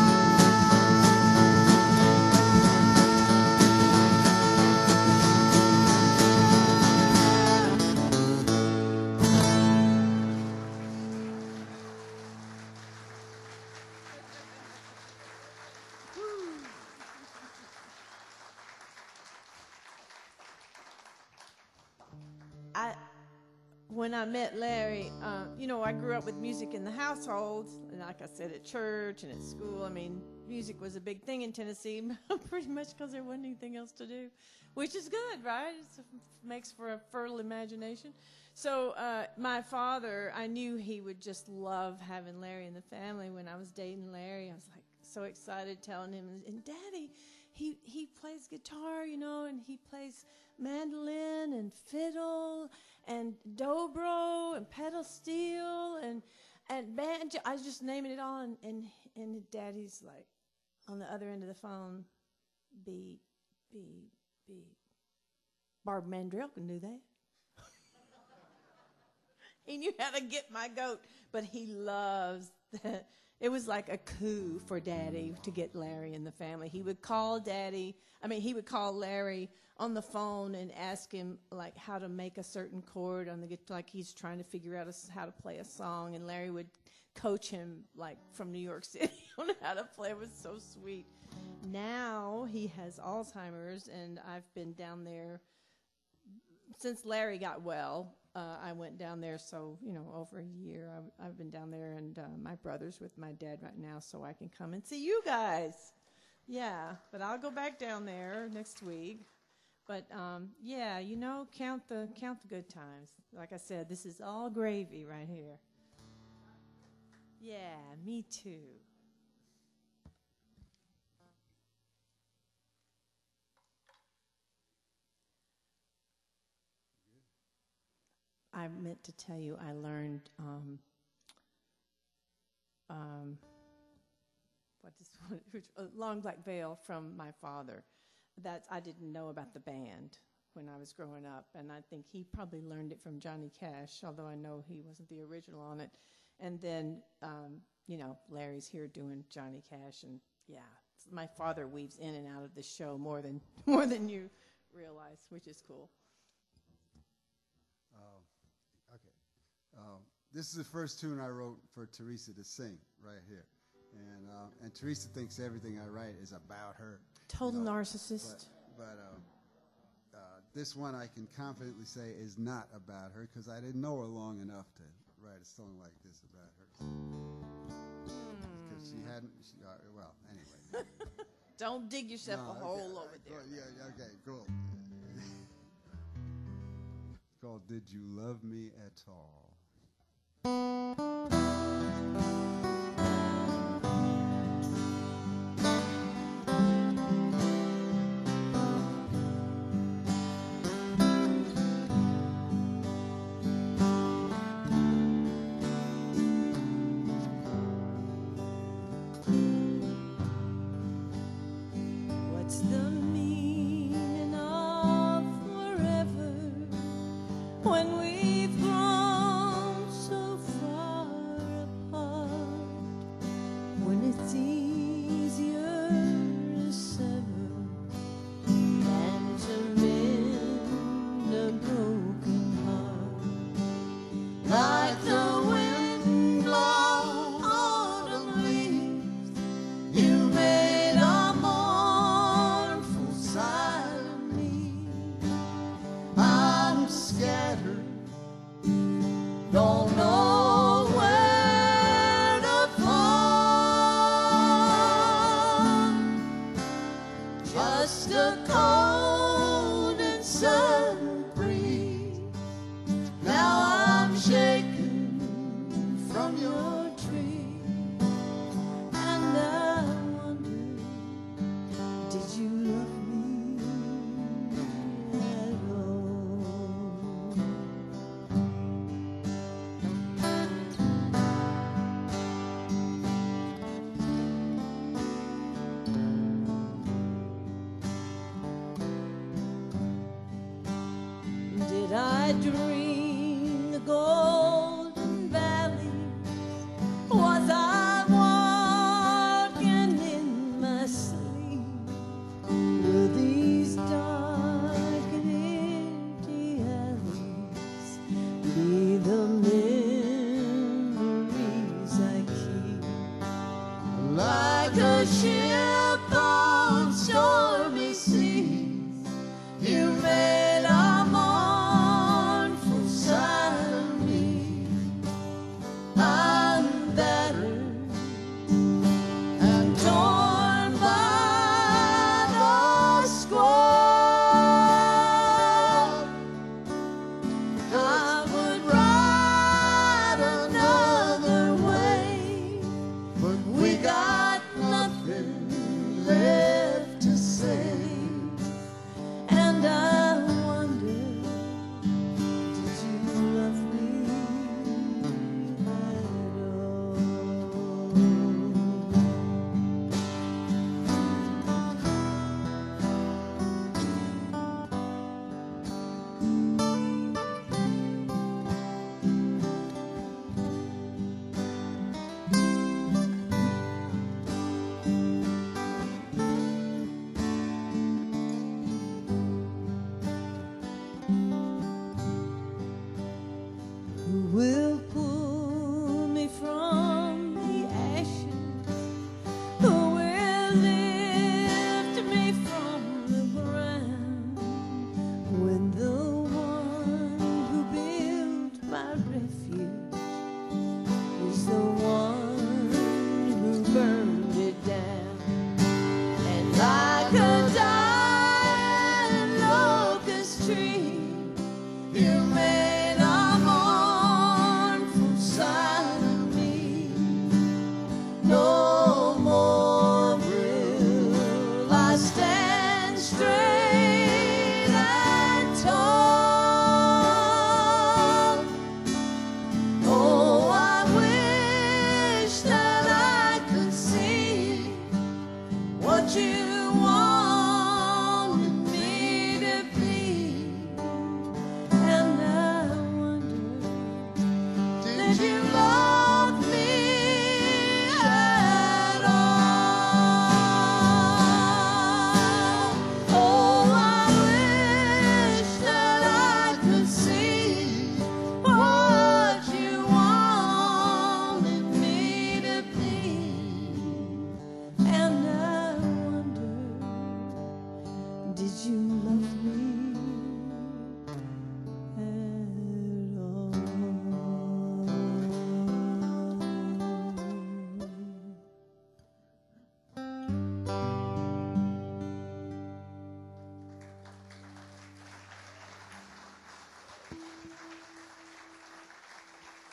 I, when I met Larry, uh, you know, I grew up with music in the household, and like I said, at church and at school. I mean, music was a big thing in Tennessee, pretty much because there wasn't anything else to do, which is good, right? It makes for a fertile imagination. So uh, my father, I knew he would just love having Larry in the family. When I was dating Larry, I was like so excited telling him, and Daddy, he, he plays guitar, you know, and he plays mandolin and fiddle and dobro and pedal steel and and banjo. I was just naming it all, and, and, and Daddy's like on the other end of the phone, beep, beep, beep. Barb Mandrell can do that. He knew how to get my goat, but he loves that. It was like a coup for Daddy to get Larry in the family. He would call Daddy, I mean, he would call Larry on the phone and ask him, like, how to make a certain chord on the guitar, like he's trying to figure out a, how to play a song, and Larry would coach him, like, from New York City on how to play. It was so sweet. Now he has Alzheimer's, and I've been down there since Larry got well. Uh, I went down there, so, you know, over a year. I've, I've been down there, and uh, my brother's with my dad right now, so I can come and see you guys. Yeah, but I'll go back down there next week. But, um, yeah, you know, count the count the good times. Like I said, this is all gravy right here. Yeah, me too. I meant to tell you I learned um, um, what is which, uh, Long Black Veil from my father. That I didn't know about the band when I was growing up, and I think he probably learned it from Johnny Cash, although I know he wasn't the original on it. And then, um, you know, Larry's here doing Johnny Cash, and yeah, my father weaves in and out of the show more than more than you realize, which is cool. Um, this is the first tune I wrote for Teresa to sing right here, and uh, and Teresa thinks everything I write is about her. Total you know, narcissist. But, but um, uh, this one I can confidently say is not about her because I didn't know her long enough to write a song like this about her. Because she hadn't. She, uh, well, anyway. Don't dig yourself no, a hole okay, over there. Well, yeah, yeah, okay, cool. It's called "Did You Love Me at All?" What's the meaning of forever when we've grown so far apart? When it's easier to sever than to mend a broken heart, like the wind blown autumn leaves, you made a mournful silent me. I'm scattered, don't know where to find, just a cold and sudden breeze. Now I'm shaken from your tree, and I wonder, did you love me at all? Did I dream the golden valley? Was I walking in my sleep? Were these dark and empty alleys be the memories I keep? Like a ship on stormy seas, you made a mournful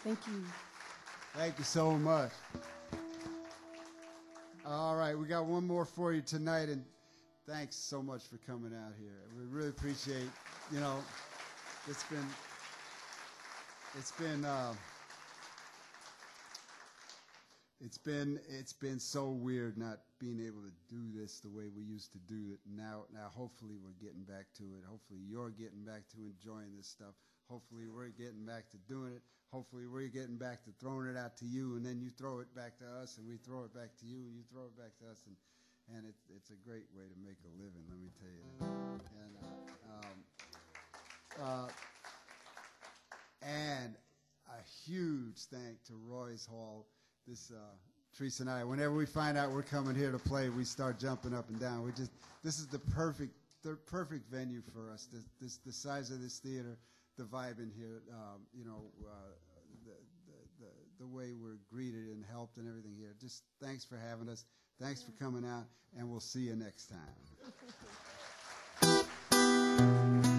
Thank you. Thank you so much. All right, we got one more for you tonight, and thanks so much for coming out here. We really appreciate, you know, it's been, it's been, uh, it's been, it's been so weird not being able to do this the way we used to do it. Now, now, hopefully, we're getting back to it. Hopefully, you're getting back to enjoying this stuff. Hopefully, we're getting back to doing it. Hopefully, we're getting back to throwing it out to you, and then you throw it back to us, and we throw it back to you, and you throw it back to us, and and it's it's a great way to make a living. Let me tell you that. And uh, um, uh, and a huge thank to Royce Hall. This uh, Teresa and I, whenever we find out we're coming here to play, we start jumping up and down. We just this is the perfect the perfect venue for us. This, this the size of this theater, the vibe in here, um, you know, uh, the, the the the way we're greeted and helped and everything here. Just thanks for having us. Thanks for coming out, and we'll see you next time.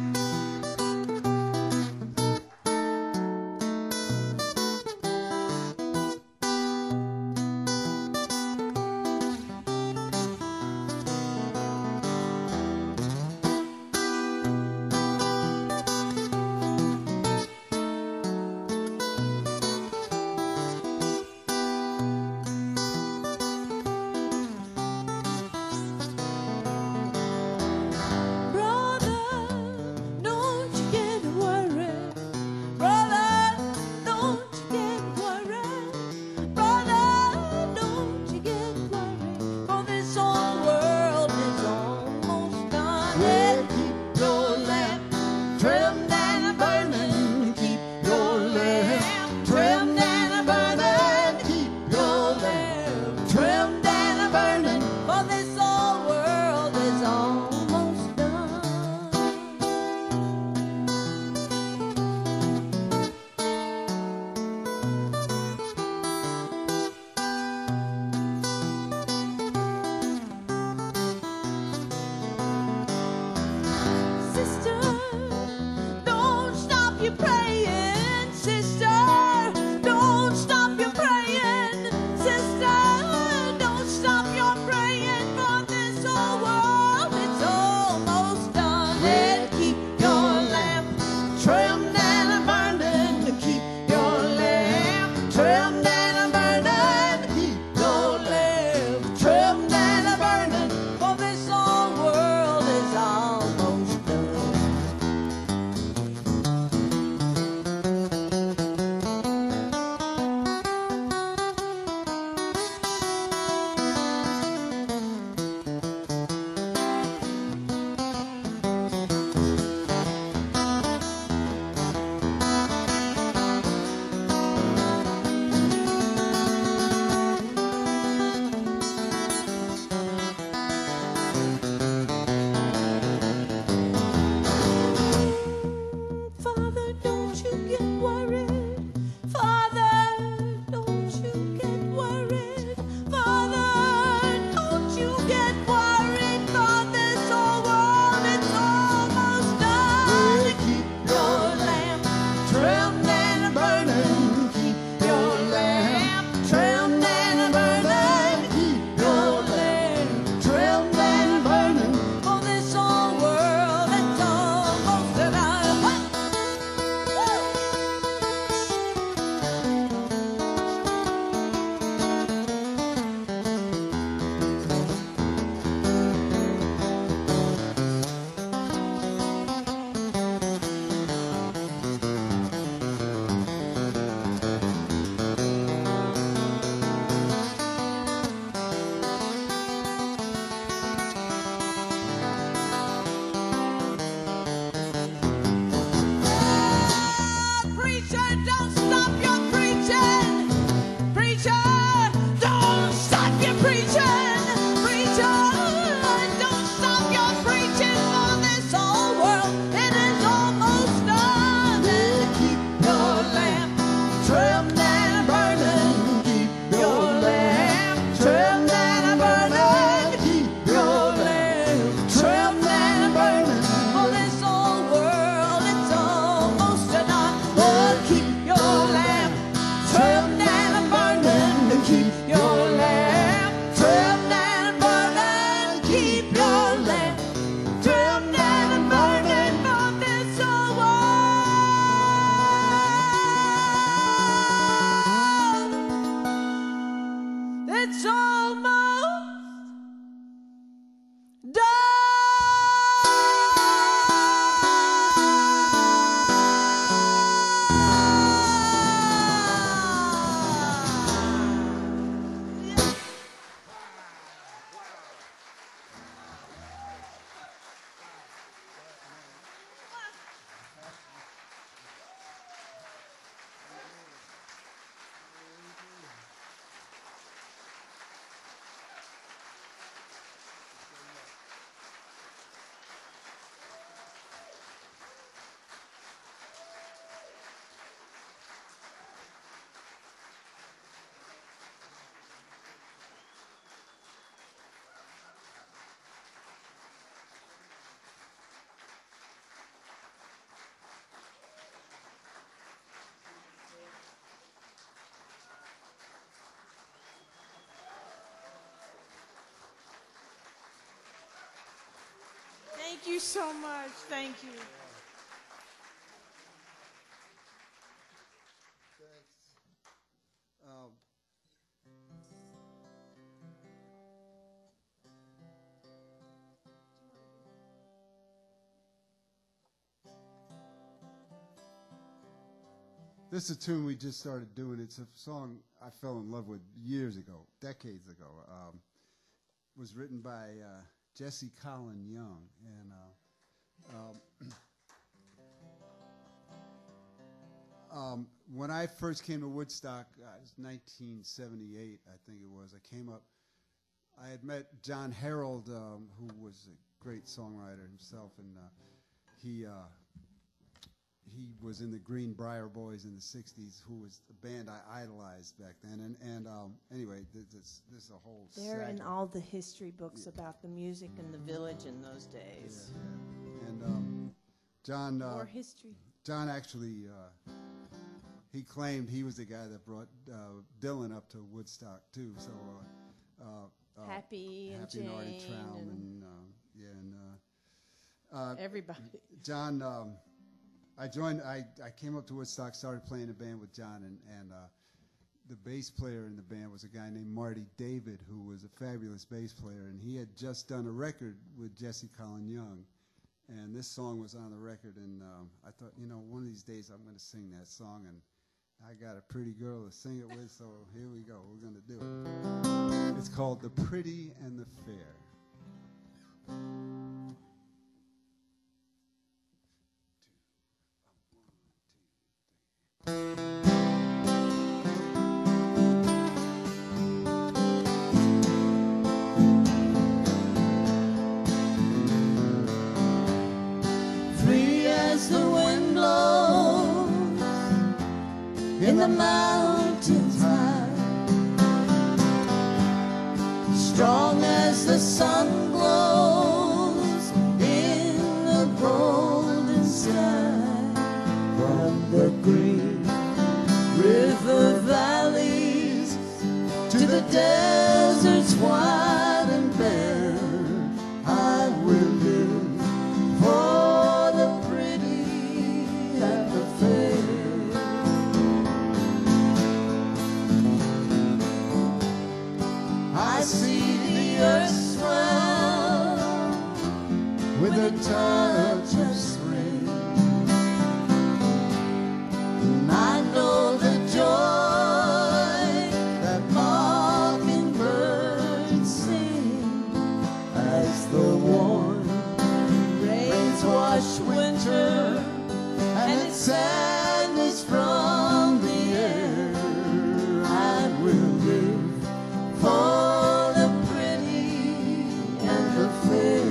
Thank you so much. Thank you. Um, this is a tune we just started doing. It's a song I fell in love with years ago, decades ago. Um, was written by uh, Jesse Colin Young, and uh, um, um, when I first came to Woodstock, uh, it was nineteen seventy-eight, I think it was. I came up. I had met John Harold, um, who was a great songwriter himself, and uh, he uh, he was in the Greenbrier Boys in the sixties, who was the band I idolized back then. And and um, anyway, this this this is a whole. They're in saga. all the history books about the music in the village in those days. Yeah, yeah. And um, John. Uh, More history. John actually, uh, he claimed he was the guy that brought uh, Dylan up to Woodstock too. So uh, uh, uh, Happy and Happy and Artie Jane Traum and- and uh, yeah, and uh, uh, Everybody. John. Um, I joined. I, I came up to Woodstock, started playing a band with John, and and uh, the bass player in the band was a guy named Marty David, who was a fabulous bass player, and he had just done a record with Jesse Colin Young. And this song was on the record, and um, I thought, you know, one of these days I'm going to sing that song, and I got a pretty girl to sing it with, so here we go. We're going to do it. It's called The Pretty and the Fair. Free as the wind blows in the mountains high, strong as the sun glows in the golden sky, from the green river valleys to the deserts wide and bare, I will live for the pretty and the fair. I see the earth swell with a touch of spring, and I know the joy that mockingbirds sing as the warm rains wash winter and its sadness from the air. I will live for the pretty and the fair.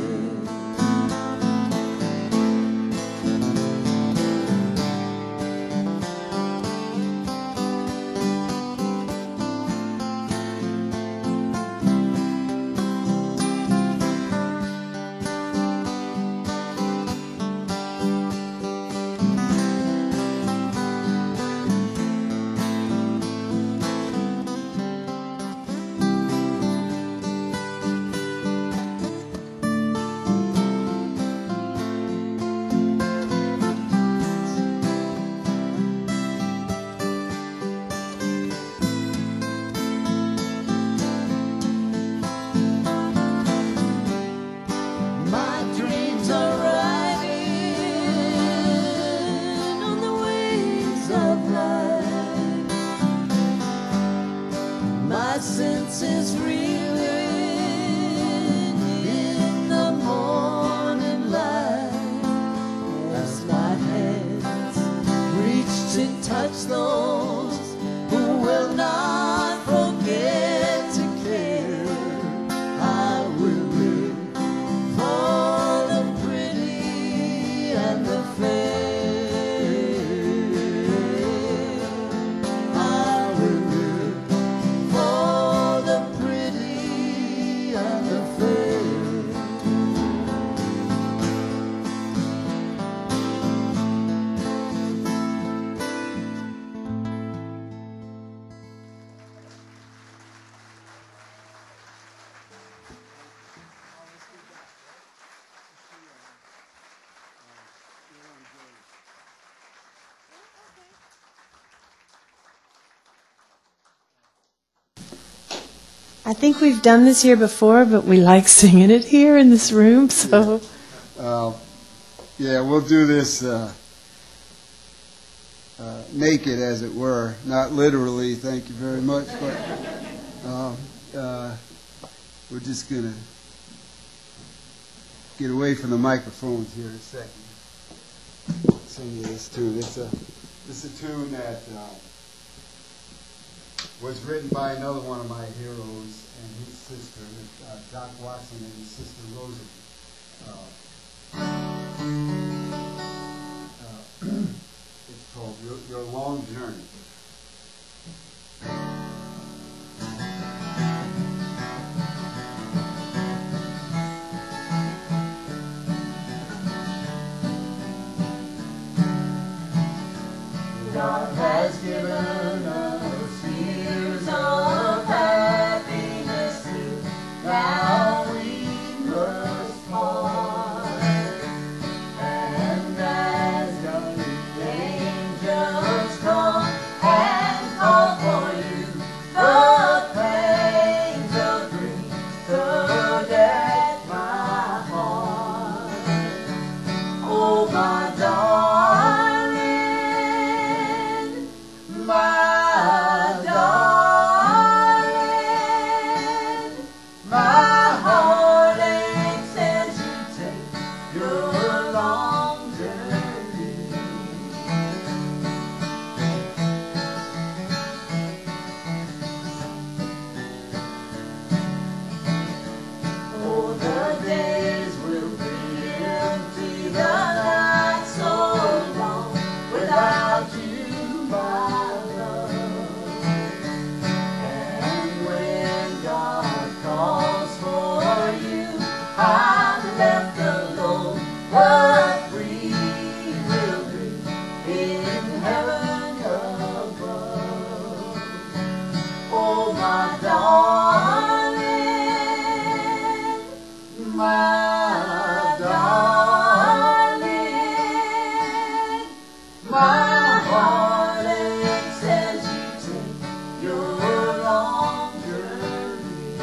I think we've done this here before, but we like singing it here in this room, so. Uh, yeah, we'll do this uh, uh, naked, as it were. Not literally, thank you very much, but uh, uh, we're just going to get away from the microphones here in a second. Sing you this tune. It's a, this is a tune that uh, was written by another one of my heroes and his sister, uh, Doc Watson and his sister Rosie. Uh, uh, it's called Your, Your Long Journey. God has given us years of happiness too. Now we must part. And as the angels come and call for you, the pangs of grief tug at my heart. Oh, my darling. My darling, my heart aches as you take your long journey. Oh, the days will be empty, the night so long without you, my I'm left alone, but we will be in heaven above. Oh, my darling, my darling, my heart aches as you take your long journey.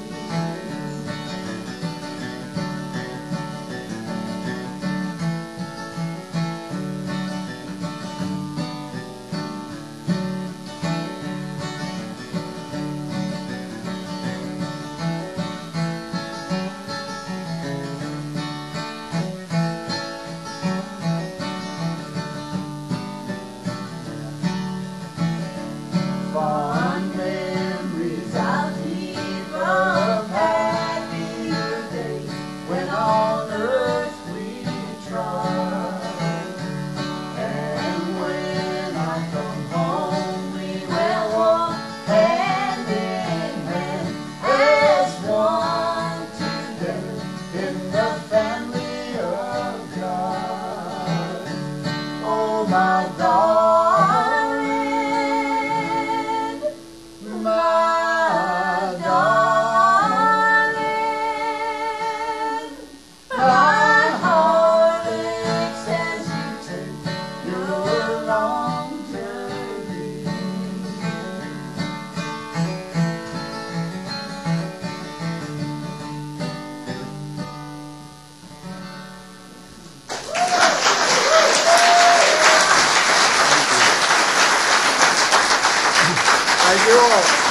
Fond memories I'll keep of happier days when on earth we trod. And when I come home, we will walk hand in hand as one together in the family of God. Oh, my darling. My darling, my heart aches as you take your long journey. Thank you all.